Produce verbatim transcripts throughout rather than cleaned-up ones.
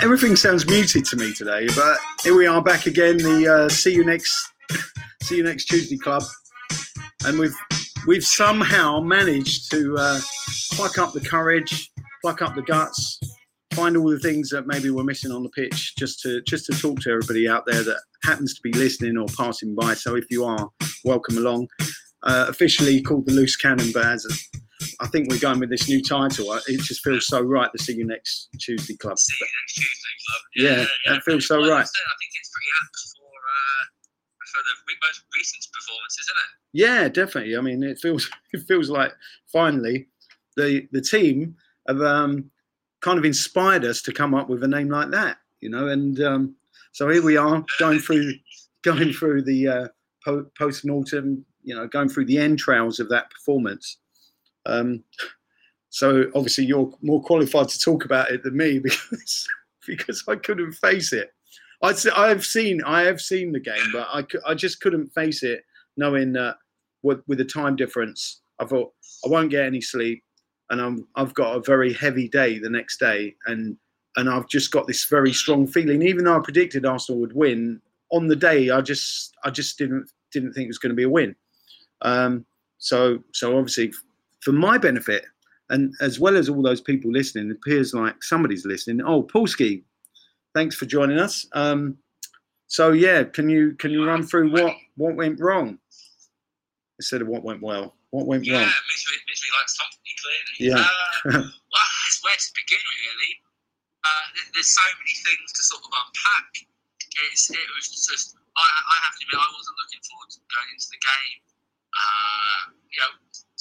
everything sounds muted to me today, but here we are back again. The uh, see you next, see you next Tuesday club, and we've we've somehow managed to uh, pluck up the courage, pluck up the guts, find all the things that maybe we're missing on the pitch, just to just to talk to everybody out there that happens to be listening or passing by. So if you are, welcome along. Uh, officially called the Loose Cannon, but as a, I think we're going with this new title. It just feels so right. The See You Next Tuesday Club. See You Next Tuesday Club. Yeah, Yeah, yeah. that feels so well, right. I think it's pretty apt for uh, for the most recent performances, isn't it? Yeah, definitely. I mean, it feels it feels like finally the the team have um, kind of inspired us to come up with a name like that, you know. And um, so here we are going through going through the uh, po- post-mortem, you know, going through the entrails of that performance. Um, so obviously you're more qualified to talk about it than me because because I couldn't face it. I'd, I've seen I have seen the game, but I, I just couldn't face it, knowing that with, with the time difference, I thought I won't get any sleep, and I'm I've got a very heavy day the next day, and and I've just got this very strong feeling. Even though I predicted Arsenal would win on the day, I just I just didn't didn't think it was going to be a win. Um, so so obviously, for my benefit, and as well as all those people listening, it appears like somebody's listening. Oh, Paulski, thanks for joining us. Um, so yeah, can you can you run through what, what went wrong instead of what went well? What went yeah, wrong? Yeah, misery, misery likes company, clearly. Yeah. Uh, well, it's where to begin, really. Uh, there's so many things to sort of unpack. It's, it was just, I, I have to admit, I wasn't looking forward to going into the game. Uh, you know,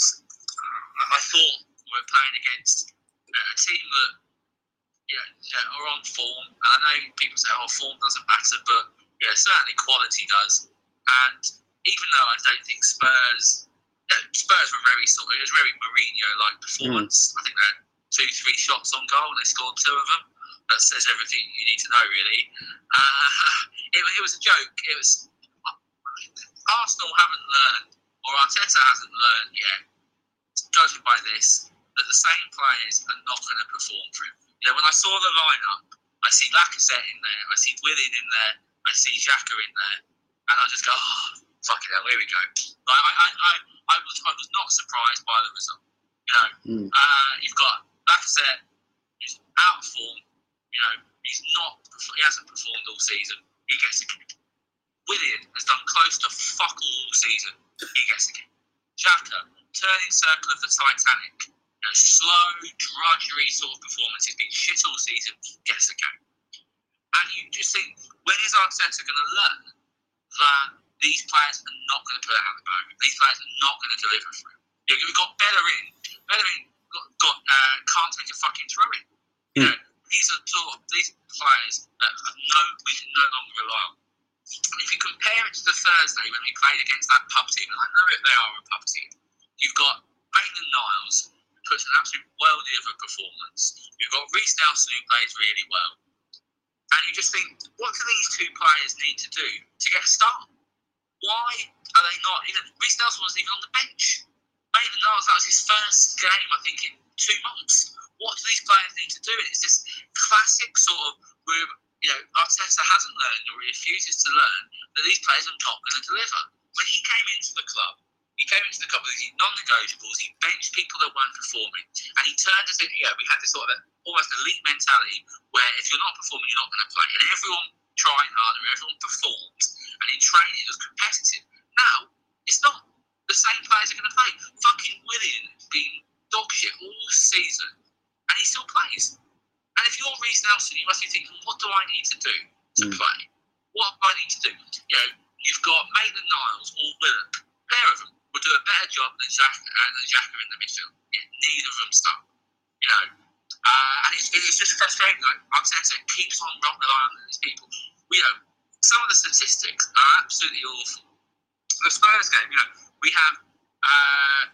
I thought we were playing against a team that, you know, are on form. And I know people say, oh, form doesn't matter, but yeah, certainly quality does. And even though I don't think Spurs, you know, Spurs were very sort of, it was very Mourinho-like performance. Mm. I think they had two, three shots on goal and they scored two of them. That says everything you need to know, really. Uh, it, it was a joke. It was Arsenal haven't learned, or Arteta hasn't learned yet, judging by this, that the same players are not going to perform for him. You know, when I saw the lineup, I see Lacazette in there, I see Willian in there, I see Xhaka in there, and I just go, oh, fucking hell, here we go. Like, I, I, I, I was, I was not surprised by the result. You know, mm. uh, you've got Lacazette who's out of form. You know, he's not, he hasn't performed all season. He gets a kick. Willian has done close to fuck all all season. He gets a kick. Xhaka, turning circle of the Titanic. You know, slow, drudgery sort of performance. He's been shit all season. Gets a game. And you just think, when is Arteta going to learn that these players are not going to put it out of the bag? These players are not going to deliver for him. You know, we've got Bellerin. Bellerin got, got uh, can't take a fucking throw in. You know, these are sort of these players that have no, we can no longer rely on. And if you compare it to the Thursday when we played against that pub team, and I know if they are a pub team, you've got Maitland-Niles, who puts an absolute worldie of a performance. You've got Reece Nelson, who plays really well. And you just think, what do these two players need to do to get a start? Why are they not even... Reece Nelson wasn't even on the bench. Maitland-Niles, that was his first game, I think, in two months. What do these players need to do? It's this classic sort of, where, you know, Arteta hasn't learned or he refuses to learn that these players are not going to deliver. When he came into the club, he came into the club with these non-negotiables, he benched people that weren't performing, and he turned us into, you know, we had this sort of almost elite mentality where if you're not performing, you're not going to play. And everyone tried harder, everyone performed, and in training it was competitive. Now, it's not. The same players are going to play. Fucking Willian has been dog shit all season. And he still plays. And if you're Reece Nelson, you must be thinking, what do I need to do to mm. play? What do I need to do? You know, you've got Maitland-Niles or Willock. A pair of them will do a better job than Xhaka, uh, than Xhaka in the midfield. Yet neither of them start. You know, uh, and it's, it's just frustrating. Like, Arteta keeps on relying on these people. You know, some of the statistics are absolutely awful. The Spurs game, you know, we have... Uh,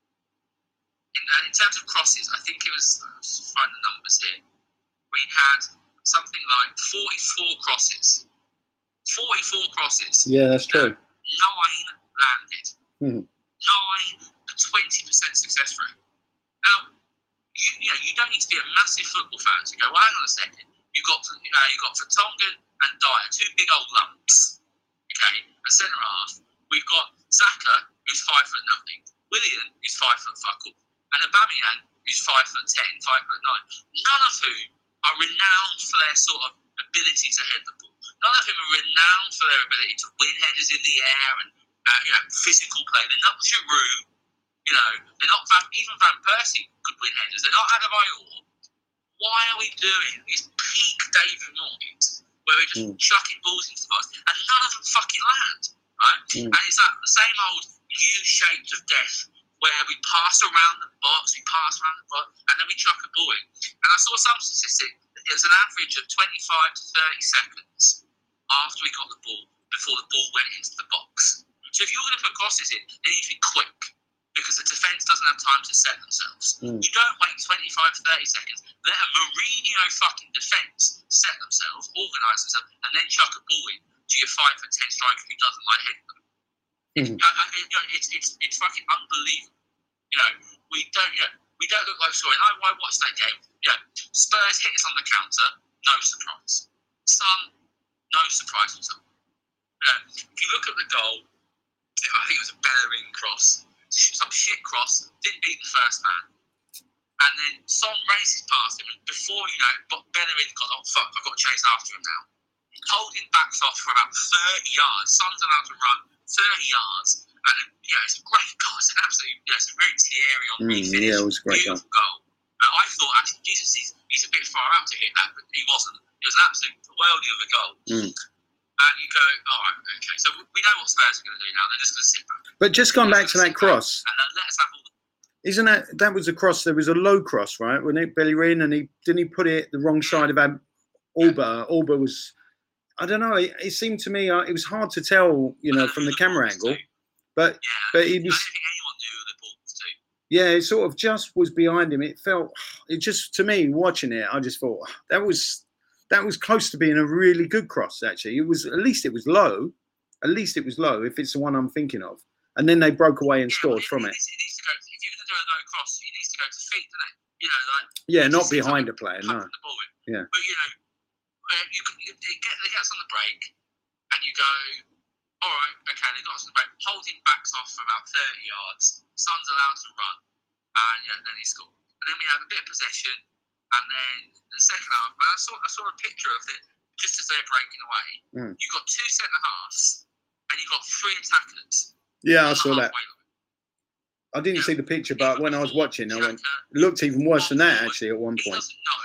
In, uh, in terms of crosses, I think it was, I'll just find the numbers here, we had something like forty-four crosses. forty-four crosses. Yeah, that's true. Nine landed. Mm. Nine, a twenty percent success rate. Now, you, you know, you don't need to be a massive football fan to go, well, hang on a second, you got uh, you got Vertonghen and Dyer, two big old lumps. Okay, a centre half. We've got Xhaka, who's five foot nothing. Willian, who's five foot fuck all, and Aubameyang, who's five foot ten, five foot nine. None of whom are renowned for their sort of ability to head the ball. None of whom are renowned for their ability to win headers in the air and uh, you know, physical play. They're not Giroud, you know. They're not Van, even Van Persie could win headers. They're not Adebayor. Why are we doing this peak David Moyes where we're just mm. chucking balls into the box and none of them fucking land, right? Mm. And it's that the same old U-shaped of death where we pass around the box, we pass around the box, and then we chuck a ball in. And I saw some statistic. It was an average of twenty-five to thirty seconds after we got the ball before the ball went into the box. So if you're going to put crosses in, they need to be quick because the defence doesn't have time to set themselves. Mm. You don't wait twenty-five to thirty seconds, let a Mourinho fucking defence set themselves, organise themselves, and then chuck a ball in to your five foot ten striker who doesn't like hitting them. It's, mm. uh, you know, it's, it's, it's fucking unbelievable. You know, we don't, you know, we don't look like sorry. And I, I watched that game. You know, Spurs hit us on the counter, no surprise. Son, no surprise whatsoever. You know, if you look at the goal, I think it was a Bellerin cross, some shit cross, didn't beat the first man. And then Son races past him, and before you know, Bellerin got, oh fuck, I've got to chase after him now. Holding backs off for about thirty yards. Son's allowed to run thirty yards. And yeah, it's a great goal. It's an absolute, yeah, it's a very Thierry Henry mm, finish. Yeah, it was a great Beautiful goal. Uh, I thought, actually, Jesus, he's, he's a bit far out to hit that, but he wasn't. It was an absolute worldie of a goal. Mm. And you go, all right, okay. So we know what Spurs are going to do now. They're just going to sit back. But just going back to that cross. And then let us have all the... Isn't that, that was a cross, there was a low cross, right? When it Bellerin, and he, didn't he put it the wrong side of Ab, Alba? Alba was, I don't know, it, it seemed to me, uh, it was hard to tell, you know, from the camera angle. But yeah, but he was. I don't think anyone knew who the ball was to. Yeah, it sort of just was behind him. It felt, it just to me watching it, I just thought that was that was close to being a really good cross. Actually, it was at least it was low. At least it was low if it's the one I'm thinking of. And then they broke away and yeah, scored it, from it. it. Needs, it needs to go. If you're going to do a low cross, it needs to go to feet, doesn't it? You know, like yeah, not behind a player. No. The ball in. Yeah. But you know, you can you get it gets on the break, and you go. All right, okay, they got us on the break. Holding backs off for about thirty yards. Son's allowed to run, and yeah, then he scored. And then we have a bit of possession, and then the second half. I saw I saw a picture of it just as they're breaking away. Mm. You got two centre halves, and you got three attackers. Yeah, I saw that. I didn't yeah. see the picture, but when I was watching, I went, it looked even worse than that actually at one point. He doesn't know.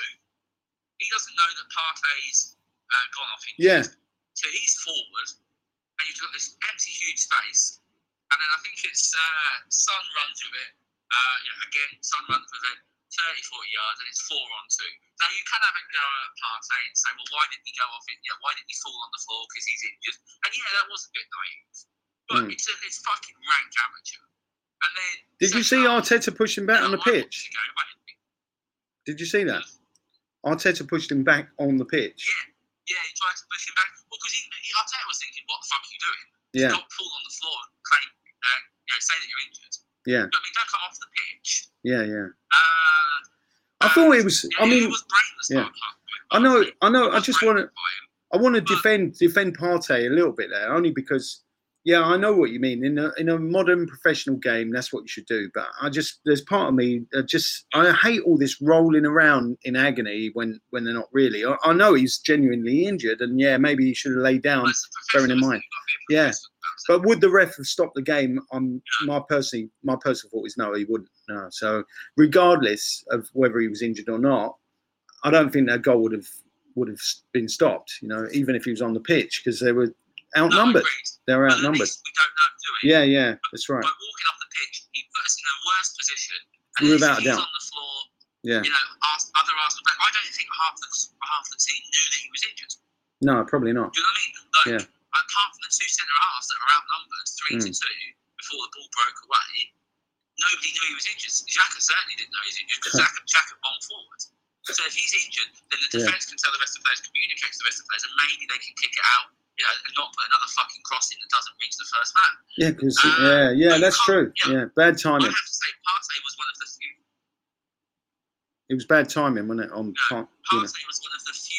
He doesn't know that Partey's uh, gone off injured. Yeah. So he's forward. And you've got this empty, huge space, and then I think it's uh, Son runs with it. Uh, yeah, again, Son runs with it, thirty, forty yards, and it's four on two. Now you can have a go at Partey and say, well, why didn't he go off it? Yeah, why didn't he fall on the floor because he's injured? And yeah, that was a bit naive, but mm. it's a, it's fucking rank amateur. And then did you see half, Arteta push him back on the pitch? Ago, did you see that? Arteta pushed him back on the pitch. Yeah. Yeah, he tried to push him back. Well, because he, he, Arteta was thinking, what the fuck are you doing? Yeah. Don't fall on the floor and claim, uh, you know, say that you're injured. Yeah. But I mean, don't come off the pitch. Yeah, yeah. Uh, I uh, thought it was, yeah, I mean, it was brainless. Yeah. I know, I know, I just want to, I want to defend, defend Partey a little bit there, only because, yeah, I know what you mean. In a in a modern professional game, that's what you should do. But I just, there's part of me that just, I hate all this rolling around in agony when, when they're not really. I, I know he's genuinely injured, and yeah, maybe he should have laid down, bearing in mind. Yeah, but would the ref have stopped the game? On my personally, my personal thought is no, he wouldn't. No. So regardless of whether he was injured or not, I don't think that goal would have would have been stopped. You know, even if he was on the pitch, because they were outnumbered. No, they were outnumbered. We don't know, do we? Yeah, yeah, that's right. By walking off the pitch, he put us in a worse position. And without a doubt. On the floor, yeah. You know, other Arsenal players. I don't think half the half the team knew that he was injured. No, probably not. Do you know what I mean? Like, yeah. Apart from the two centre halves that were outnumbered three mm. to two before the ball broke away, nobody knew he was injured. Xhaka certainly didn't know he was injured because Xhaka, Xhaka bombed forward. So if he's injured, then the defence yeah. can tell the rest of the players, communicate to the rest of the players, and maybe they can kick it out. You know, and not put another fucking cross in that doesn't reach the first man. Yeah, because uh, yeah, yeah, that's true. Yeah, yeah, bad timing. I have to say, Partey was one of the few. It was bad timing, wasn't it? On no, part, Partey you know. was one of the few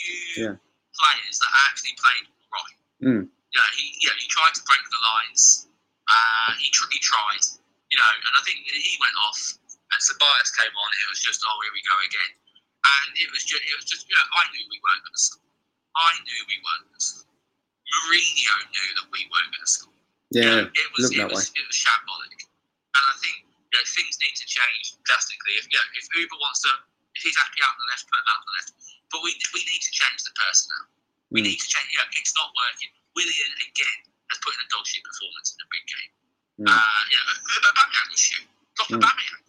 few Yeah. players that actually played right. Mm. Yeah, he yeah he tried to break the lines. Uh, he tr- he tried, you know, and I think he went off. And Ceballos came on. It was just, oh, here we go again. And it was just, it was just, you know, I knew we weren't going to score. I knew we weren't going to score. Mourinho knew that we weren't going to score. Yeah, you know, it was looked it that was way. it was shambolic. And I think you know, things need to change drastically. If you know, if Uber wants to, if he's happy out on the left, put him out on the left. But we we need to change the personnel. We Mm. need to change. Yeah, it's not working. Willian again has put in a dog shit performance in a big game. Mm. Uh, you know, Aubameyang was shit. Drop Mm. Aubameyang.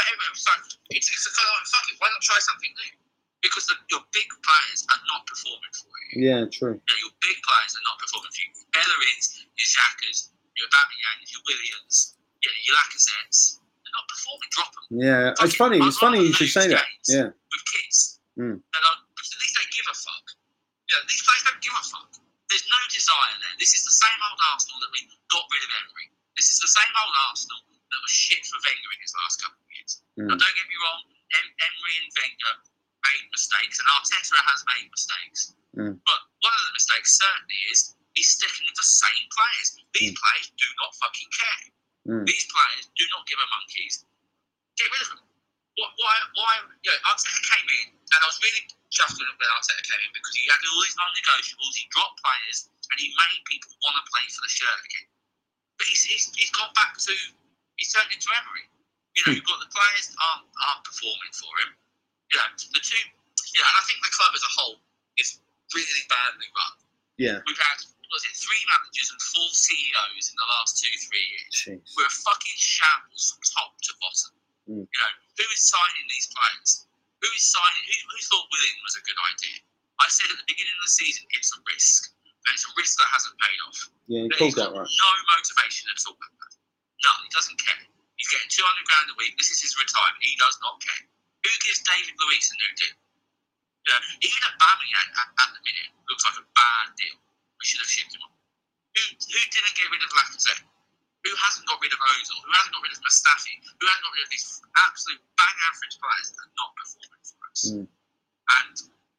So it's, it's a kind of like, fuck it, why not try something new? Because the, your big players are not performing for you. Yeah, true. Yeah, your big players are not performing for you. Bellerins, your Xhakas, your Aubameyang, your Williams, yeah, your Lacazettes, they're not performing. Drop them. Yeah, Fuck it's it. funny. I'd It's funny you rather should say lose that. games Yeah. With kids. Mm. And I, because at least they give a fuck. Yeah, these players don't give a fuck. There's no desire there. This is the same old Arsenal that we got rid of Emery. This is the same old Arsenal that was shit for Wenger in his last couple of years. Mm. Now, don't get me wrong, em- Emery and Wenger made mistakes, and Arteta has made mistakes. Mm. But one of the mistakes certainly is he's sticking with the same players. These Mm. players do not fucking care. Mm. These players do not give a monkeys. Get rid of them. Why? Why? why you know, Arteta came in, and I was really chuffed when Arteta came in because he had all these non-negotiables. He dropped players, and he made people want to play for the shirt again. But he's, he's, he's gone back to, he's turned into Emery. You know, you've got the players aren't, aren't performing for him. You know, the two, yeah, and I think the club as a whole is really badly run. Yeah. We've had, what was it, three managers and four C E Os in the last two, three years. Jeez. We're a fucking shambles from top to bottom. Mm. You know, who is signing these players? Who is signing, who, who thought Willian was a good idea? I said at the beginning of the season, it's a risk. And it's a risk that hasn't paid off. Yeah, you But called he's that got right. no motivation at all. None. He doesn't care. He's getting two hundred grand a week. This is his retirement. He does not care. Who gives David Luiz a new deal? You know, even Aubameyang at, at the minute looks like a bad deal. We should have shipped him on. Who, who didn't get rid of Lacazette? Who hasn't got rid of Ozil? Who hasn't got rid of Mustafi? Who hasn't got rid of these absolute bang average players that are not performing for us? Mm. And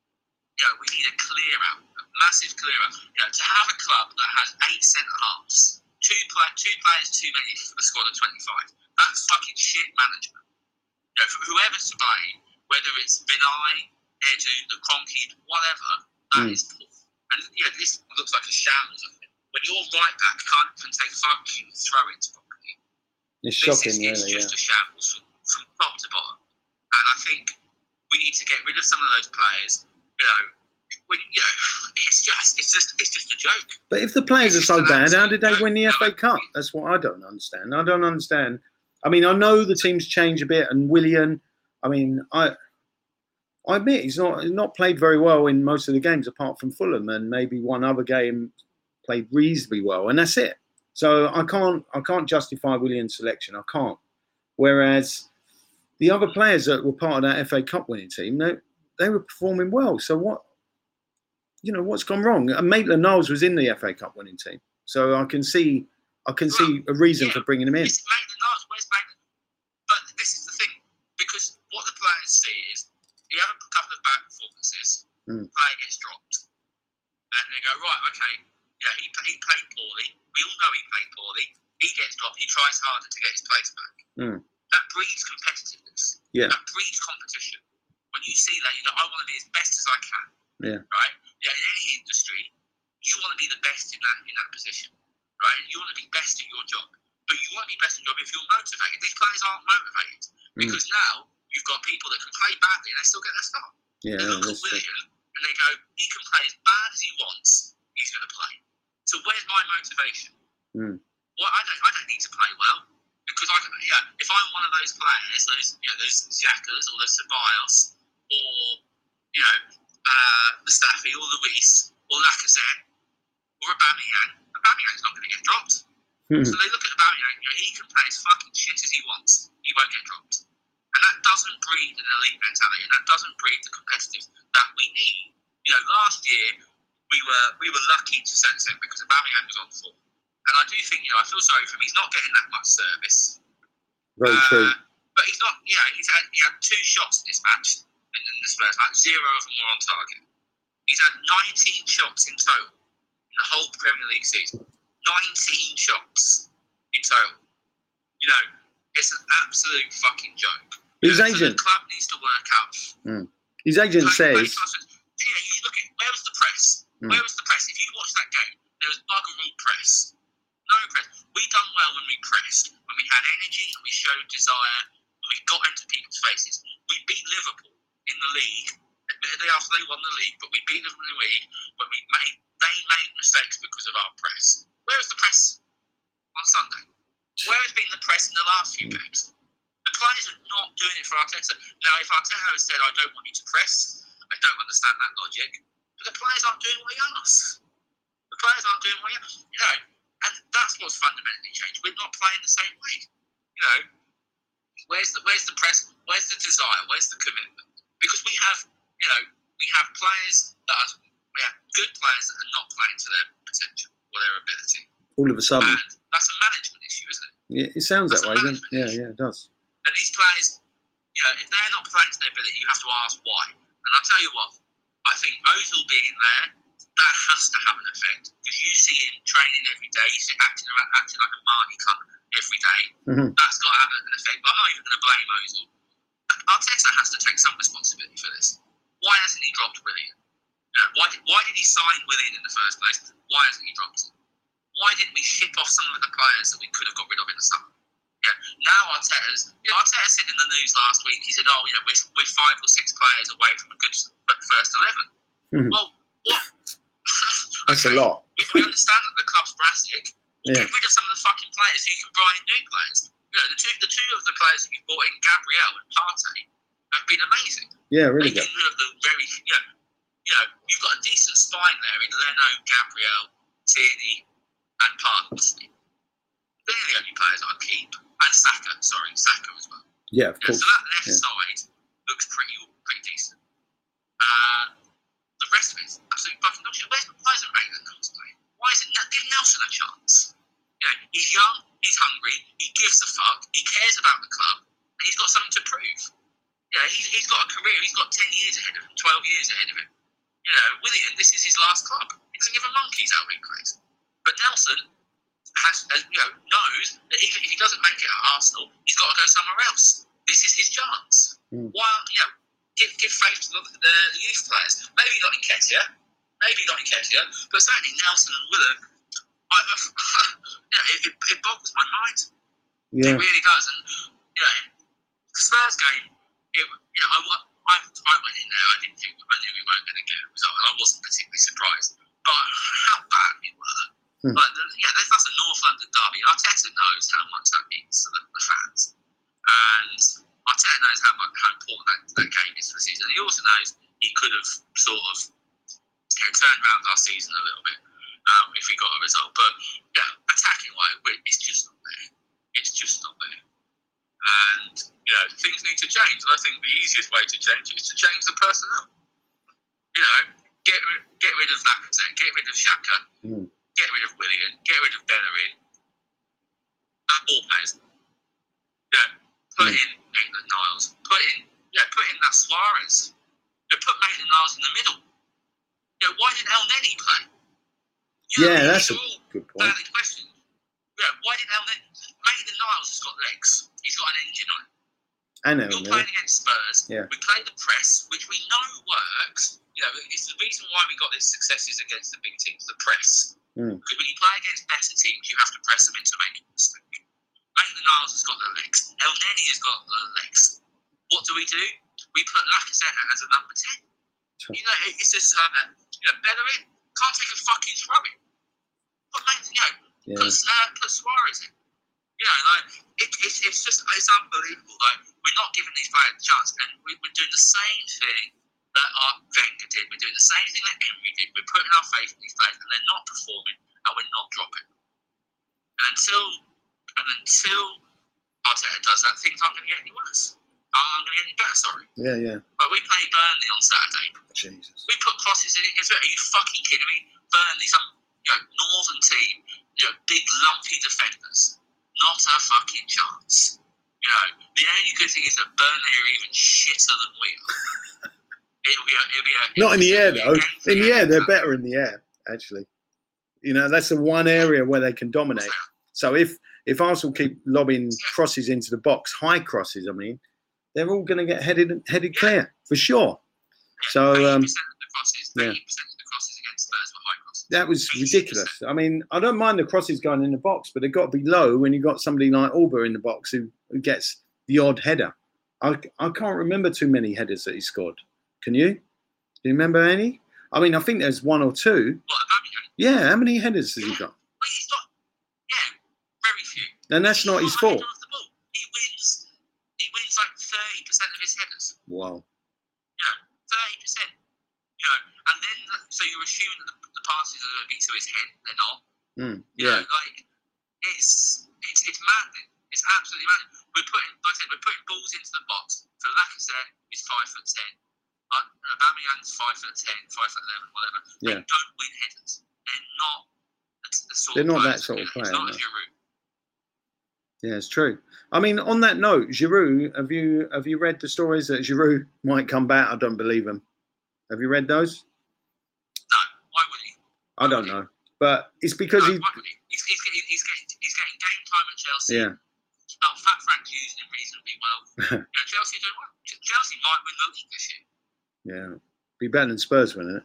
you know, we need a clear out, a massive clear out. You know, to have a club that has eight centre halves, two play, two players too many for the squad of twenty-five, that's fucking shit management. You know, for whoever's to blame, whether it's Vinay, Edu, the Kroenke, whatever, that Mm. is poor. And you know, this looks like a shambles of it. When your right back can't even take fucking throw-ins properly, It's this shocking, is it's really. just Yeah. a shambles from, from top to bottom. And I think we need to get rid of some of those players. You know, when, you know, it's just, it's just, it's just a joke. But if the players are It's so just an bad, how did they absolute win the joke. F A Cup? That's what I don't understand. I don't understand. I mean, I know the teams change a bit, and Willian, I mean, I I admit he's not not played very well in most of the games, apart from Fulham, and maybe one other game played reasonably well, and that's it. So I can't I can't justify Willian's selection. I can't. Whereas the other players that were part of that F A Cup winning team, they they were performing well. So what? You know, what's gone wrong? And Maitland-Niles was in the F A Cup winning team, so I can see I can see a reason Yeah. for bringing him in. It's Maitland-Niles, where's Maitland? But this is the thing, because what the players see is you have a couple of bad performances, Mm. the player gets dropped, and they go, right, okay, yeah, he, he played poorly. We all know he played poorly. He gets dropped. He tries harder to get his place back. Mm. That breeds competitiveness. Yeah. That breeds competition. When you see that, you go, I want to be as best as I can. Yeah. Right? Yeah, in any industry, you want to be the best in that in that position. Right? You want to be best at your job. But you want to be best at your job if you're motivated. These players aren't motivated. Because mm. now you've got people that can play badly and they still get their start. Yeah, they look at that's true. Willian and they go, he can play as bad as he wants, he's going to play. So where's my motivation? Mm. Well, I don't, I don't need to play well because I, yeah, if I'm one of those players, those, you know, those Xhakas or those Ceballos or, you know, uh, Mustafi or Luis or Lacazette or Aubameyang, Aubameyang's not going to get dropped. Mm. So they look at Aubameyang, you know, he can play as fucking shit as he wants, he won't get dropped. And that doesn't breed an elite mentality, and that doesn't breed the competitive that we need. You know, last year we were we were lucky to some extent because Aubameyang was on form. And I do think, you know, I feel sorry for him. He's not getting that much service. Very uh, true. But he's not, you know, he's had, he had two shots in this match, in, in this first match. Zero of them were on target. He's had nineteen shots in total in the whole Premier League season. nineteen shots in total. You know, it's an absolute fucking joke. His you know, agent. So the club needs to work out. Mm. His agent Tony, says. Tony, yeah, you look at where was the press? Mm. Where was the press? If you watch that game, there was bugger all press. No press. We done well when we pressed, when we had energy, and we showed desire, and we got into people's faces. We beat Liverpool in the league. Admittedly, after they won the league, but we beat them in the league when we made they made mistakes because of our press. Where was the press on Sunday? Where has been the press in the last few games? The players are not doing it for Arteta. Now, if Arteta has said, I don't want you to press, I don't understand that logic. But the players aren't doing what he asks. The players aren't doing what he asks. You know, and that's what's fundamentally changed. We're not playing the same way. You know, where's the where's the press? Where's the desire? Where's the commitment? Because we have, you know, we have players that are, we have good players that are not playing to their potential or their ability. All of a sudden. And that's a management issue, isn't it? Yeah, it sounds that's that way, doesn't it? Yeah, issue. yeah, it does. And these players, you know, if they're not playing to their ability, you have to ask why. And I'll tell you what, I think Ozil being there, that has to have an effect. Because you see him training every day, you see him acting, acting like a Marnie cunt every day. Mm-hmm. That's got to have an effect. But I'm not even going to blame Ozil. Arteta has to take some responsibility for this. Why hasn't he dropped Willian? You know, why, did, why did he sign Willian in the first place? Why hasn't he dropped him? Why didn't we ship off some of the players that we could have got rid of in the summer? Yeah. Now Arteta's, you know, Arteta said in the news last week, he said, oh, you know, we're, we're five or six players away from a good first eleven. Mm-hmm. Well, what? That's okay. a lot. If we understand that the club's brassic, we'll yeah. get rid of some of the fucking players so you can buy in new players. You know, the two, the two of the players that you bought in, Gabriel and Partey, have been amazing. Yeah, really They've good. been rid of the very, you know, you know, you've got a decent spine there in Leno, Gabriel, Tierney, and Partey. They're the only players I'd keep. And Saka, sorry, Saka as well. Yeah, of yeah, course. So that left yeah. side looks pretty pretty decent. Uh, the rest of it is absolutely fucking dodgy. Where's why isn't Maitland-Niles playing? Why isn't give Nelson a chance? You know, he's young, he's hungry, he gives a fuck, he cares about the club, and he's got something to prove. Yeah, he's, he's got a career, he's got ten years ahead of him, twelve years ahead of him. You know, Willian, this is his last club. He doesn't give a monkey's how he plays. But Nelson has, as you know, knows that if, if he doesn't make it at Arsenal, he's got to go somewhere else. This is his chance. Mm. Why, you know, give give faith to the, the youth players. Maybe not in Ketia, maybe not in Ketia, but certainly Nelson and Willock. I, you know, it, it, it boggles my mind. Yeah. It really does. And you know, the Spurs game, it, you know, I, I, I went in there. I didn't think I knew we weren't going to get a result, and I wasn't particularly surprised. But how bad we were. Hmm. Like, yeah, that's, that's a North London derby. Arteta knows how much that means to the, the fans, and Arteta knows how much how important that, that game is for the season. He also knows he could have sort of you know, turned around our season a little bit um, if we got a result. But yeah, attacking wise, it's just not there. It's just not there. And you know, things need to change. And I think the easiest way to change it is to change the personnel. You know, get rid, get rid of Lacazette, get rid of Xhaka. Mm. Get rid of Willian, get rid of Bellerin, and all players. Yeah, put mm. in Maitland-Niles, put in, yeah, put in that Suarez. Yeah, put Maitland-Niles in the middle. Yeah, why didn't El Neni play? You know, yeah, that's a good point. Valid question. Yeah, why didn't El Neni? Maitland-Niles has got legs. He's got an engine on it. I know. You're playing against Spurs. Yeah. We play the press, which we know works. You know, it's the reason why we got these successes against the big teams, the press. Mm. Because when you play against better teams, you have to press them into making a mistake. Maitland-Niles has got the legs. El Neni has got the legs. What do we do? We put Lacazette as a number ten. You know, it's just, uh, you know, Bellerin can't take a fucking throw in. Put Maitland, you know, Yeah. put, uh, put Suarez in. You know, like, it, it, it's just, it's unbelievable. Like, we're not giving these players a chance, and we, we're doing the same thing that our Wenger did. We're doing the same thing that Emery did. We're putting our faith in these players, and they're not performing, and we're not dropping. And until, and until Arteta does that, things aren't going to get any worse. Aren't going to get any better, sorry. Yeah, yeah. But we play Burnley on Saturday. Jesus. We put crosses in against it. Are you fucking kidding me? Burnley, some you know, northern team, you know, big lumpy defenders. Not a fucking chance. You know, the only good thing is that Burnley are even shitter than we are. It'll be a, it'll be a, Not in the air, though. In the air, they're better. better in the air, actually. You know, that's the one area where they can dominate. So if, if Arsenal keep lobbing crosses into the box, high crosses, I mean, they're all going to get headed headed clear, for sure. So, um, eighty percent of the crosses, yeah. eighty percent of the crosses against Spurs were high crosses. That was eighty percent. ridiculous. I mean, I don't mind the crosses going in the box, but they've got to be low when you've got somebody like Auba in the box who, who gets the odd header. I, I can't remember too many headers that he scored. Can you? Do you remember any? I mean, I think there's one or two. What, Aubameyang? Yeah, how many headers has Yeah. he got? Well, he's got, yeah, very few. And that's not his He's fault. not a header off the ball. He wins, he wins like thirty percent of his headers. Wow. Yeah, thirty percent. You know, and then, so you're assuming that the, the passes are going to be to his head. They're not. Mm, You know, yeah. like, it's, it's, it's maddening. It's absolutely maddening. We're putting, like I said, we're putting balls into the box. For Lacazette, who's five foot ten. Uh, Aubameyang's five foot ten, five foot eleven, whatever. Yeah. They don't win headers. They're not the, the sort They're of not players, that sort of you know, player, It's not no. a Giroud. Yeah, it's true. I mean, on that note, Giroud, have you have you read the stories that Giroud might come back? I don't believe them. Have you read those? No, why would he? I don't know, but it's because no, he. why would he? He's, he's, getting, he's, getting, he's getting game time at Chelsea. Yeah. Oh, Fat Frank's using him reasonably well. You know, Chelsea are doing well. Ch- Chelsea might win the league this year. Yeah, be better than Spurs winning it.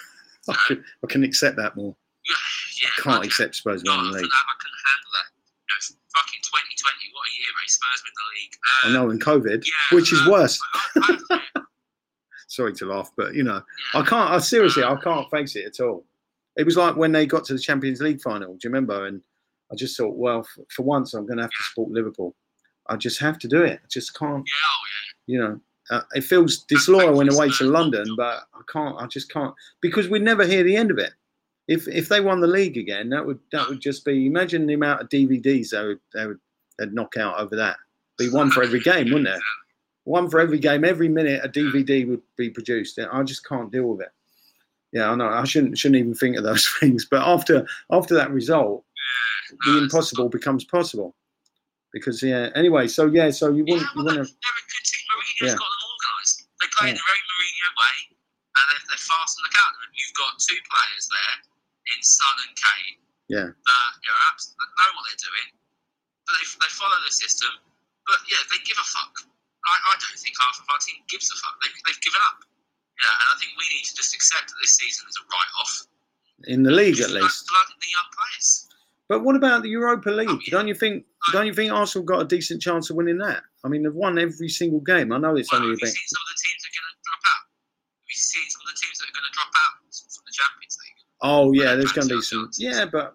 I can, I can accept that more. Yeah, yeah. I can't I accept Spurs No, winning the for league. that, I can handle that. You know, fucking twenty twenty, what a year, mate. Spurs win the league. Uh, I know, in COVID, yeah, which is uh, worse. I, I have to admit, Sorry to laugh, but you know, yeah. I can't. I seriously, I can't face it at all. It was like when they got to the Champions League final. Do you remember? And I just thought, well, for, for once, I'm going to have to support Liverpool. I just have to do it. I just can't. Yeah, oh, yeah. You know, uh, it feels disloyal in a way to London, but I can't. I just can't because we'd never hear the end of it. If if they won the league again, that would that would just be. Imagine the amount of D V Ds they would they would they'd knock out over that. Be one for every game, wouldn't there? One for every game, every minute a D V D would be produced. I just can't deal with it. Yeah, I know. I shouldn't shouldn't even think of those things. But after after that result, Yeah, the no, impossible becomes possible. Because yeah. Anyway, so yeah, so you Yeah, wouldn't well, you they're, wouldn't. they're a good team. Mourinho's Yeah. got them organised. They play in Yeah. the very Mourinho way, and they're, they're fast on the counter. And you've got two players there in Son and Kane Yeah. that you know, abs- that know what they're doing. But they, they follow the system. But yeah, they give a fuck. I, I don't think half of our team gives a fuck. They, they've given up. Yeah, and I think we need to just accept that this season is a write-off. In the league Just at blood- least. blood the young players. But what about the Europa League? Oh, yeah. Don't you think? Don't you think Arsenal got a decent chance of winning that? I mean, they've won every single game. I know it's Well, only a have you bit. seen some of the teams that are going to drop out? Have you seen some of the teams that are going to drop out from the Champions League? Oh yeah, Well, there's they're going to be trying some. to- Yeah, but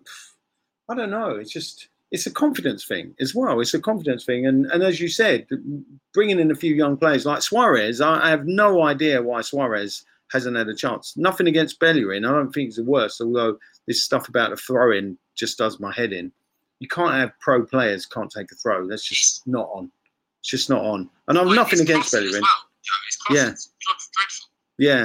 I don't know. It's just it's a confidence thing as well. It's a confidence thing, and and as you said, bringing in a few young players like Suarez, I have no idea why Suarez hasn't had a chance. Nothing against Bellerin. I don't think it's the worst. Although this stuff about the throw-in just does my head in. You can't have pro players can't take a throw. That's just not on. It's just not on. And I've Well, nothing it's against crossing as Bellerin. well, Joe. It's crossing. Yeah. It's dreadful. Yeah.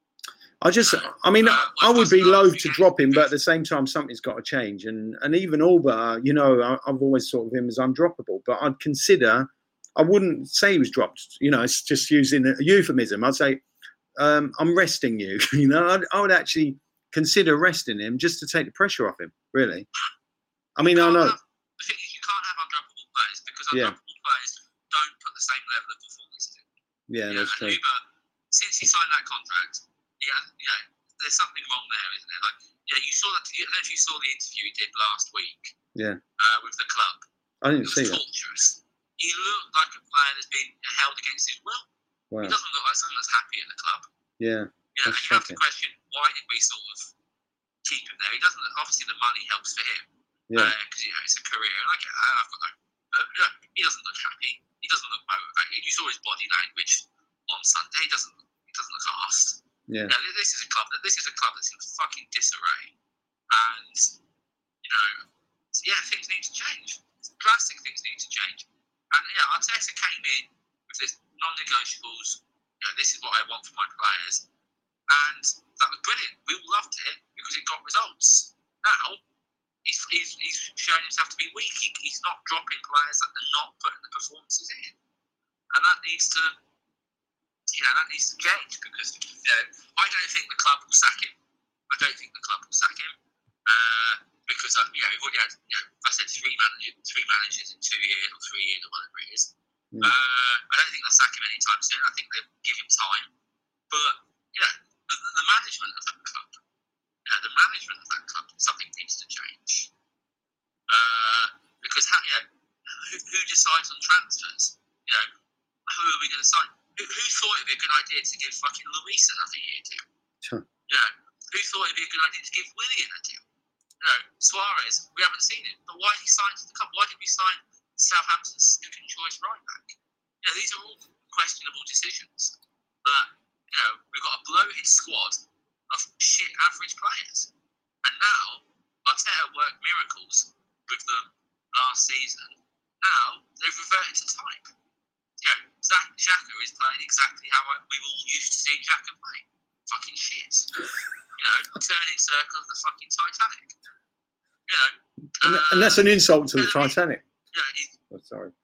I just, I mean, Uh, I well, would be that's not loath the to game. drop him, but at the same time, something's got to change. And and even Auba, you know, I, I've always thought of him as undroppable, but I'd consider, I wouldn't say he was dropped. You know, it's just using a euphemism. I'd say, um, I'm resting you. You know, I'd, I would actually consider resting him just to take the pressure off him, really. I mean, I Can't know. have- The thing is, you can't have undroppable players because Yeah. undroppable players don't put the same level of performance in. Yeah, You know, that's and true. Uber, since he signed that contract, yeah, you know, there's something wrong there, isn't there? Like, yeah, you saw that. I don't know if you saw the interview he did last week. Yeah. Uh, with the club, I it didn't was see that. torturous. He looked like a player that's been held against his will. Wow. He doesn't look like someone that's happy at the club. Yeah. Yeah, and That's you have to shocking. question why did we sort of keep him there? He doesn't. Obviously, the money helps for him. Yeah. Because you know it's a career, and I get that. I've got no. But, you know, he doesn't look happy. He doesn't look motivated. You saw his body language on Sunday. He doesn't. He doesn't look arsed. Yeah. Yeah, this is a club. That this is a club that's in fucking disarray, and you know, yeah, things need to change. Drastic things need to change. And yeah, Arteta came in with this non-negotiables. You know, this is what I want for my players, and that was brilliant. We all loved it because it got results. Now he's he's, he's showing himself to be weak. He, he's not dropping players that are not putting the performances in, and that needs to to you know, that needs to change because, you know, I don't think the club will sack him. I don't think the club will sack him. Uh, because, uh, you know, we've already had, you know, I said three managers, three managers in two years or three years or whatever it is. Mm. Uh, I don't think they'll sack him anytime soon. I think they'll give him time. But, you know, the, the management of that club, you know, the management of that club, something needs to change. Uh, because, how, you know, who, who decides on transfers? You know, who are we going to sign? Who, who thought it'd be a good idea to give fucking Luis another year deal? Sure. You know, who thought it'd be a good idea to give Willian a deal? You know, Suarez, we haven't seen it, but why did he sign to the club? Why did we sign Southampton's second choice right back? You know, these are all questionable decisions. But, you know, we've got a bloated squad of shit average players. And now, Arteta worked miracles with them last season. Now, they've reverted to type. You know, Zach Xhaka is playing exactly how I, we all used to see Xhaka play. Fucking shit. You know, turning circle of the fucking Titanic. You know, and, uh, and that's an insult to the Titanic. Yeah, oh, sorry.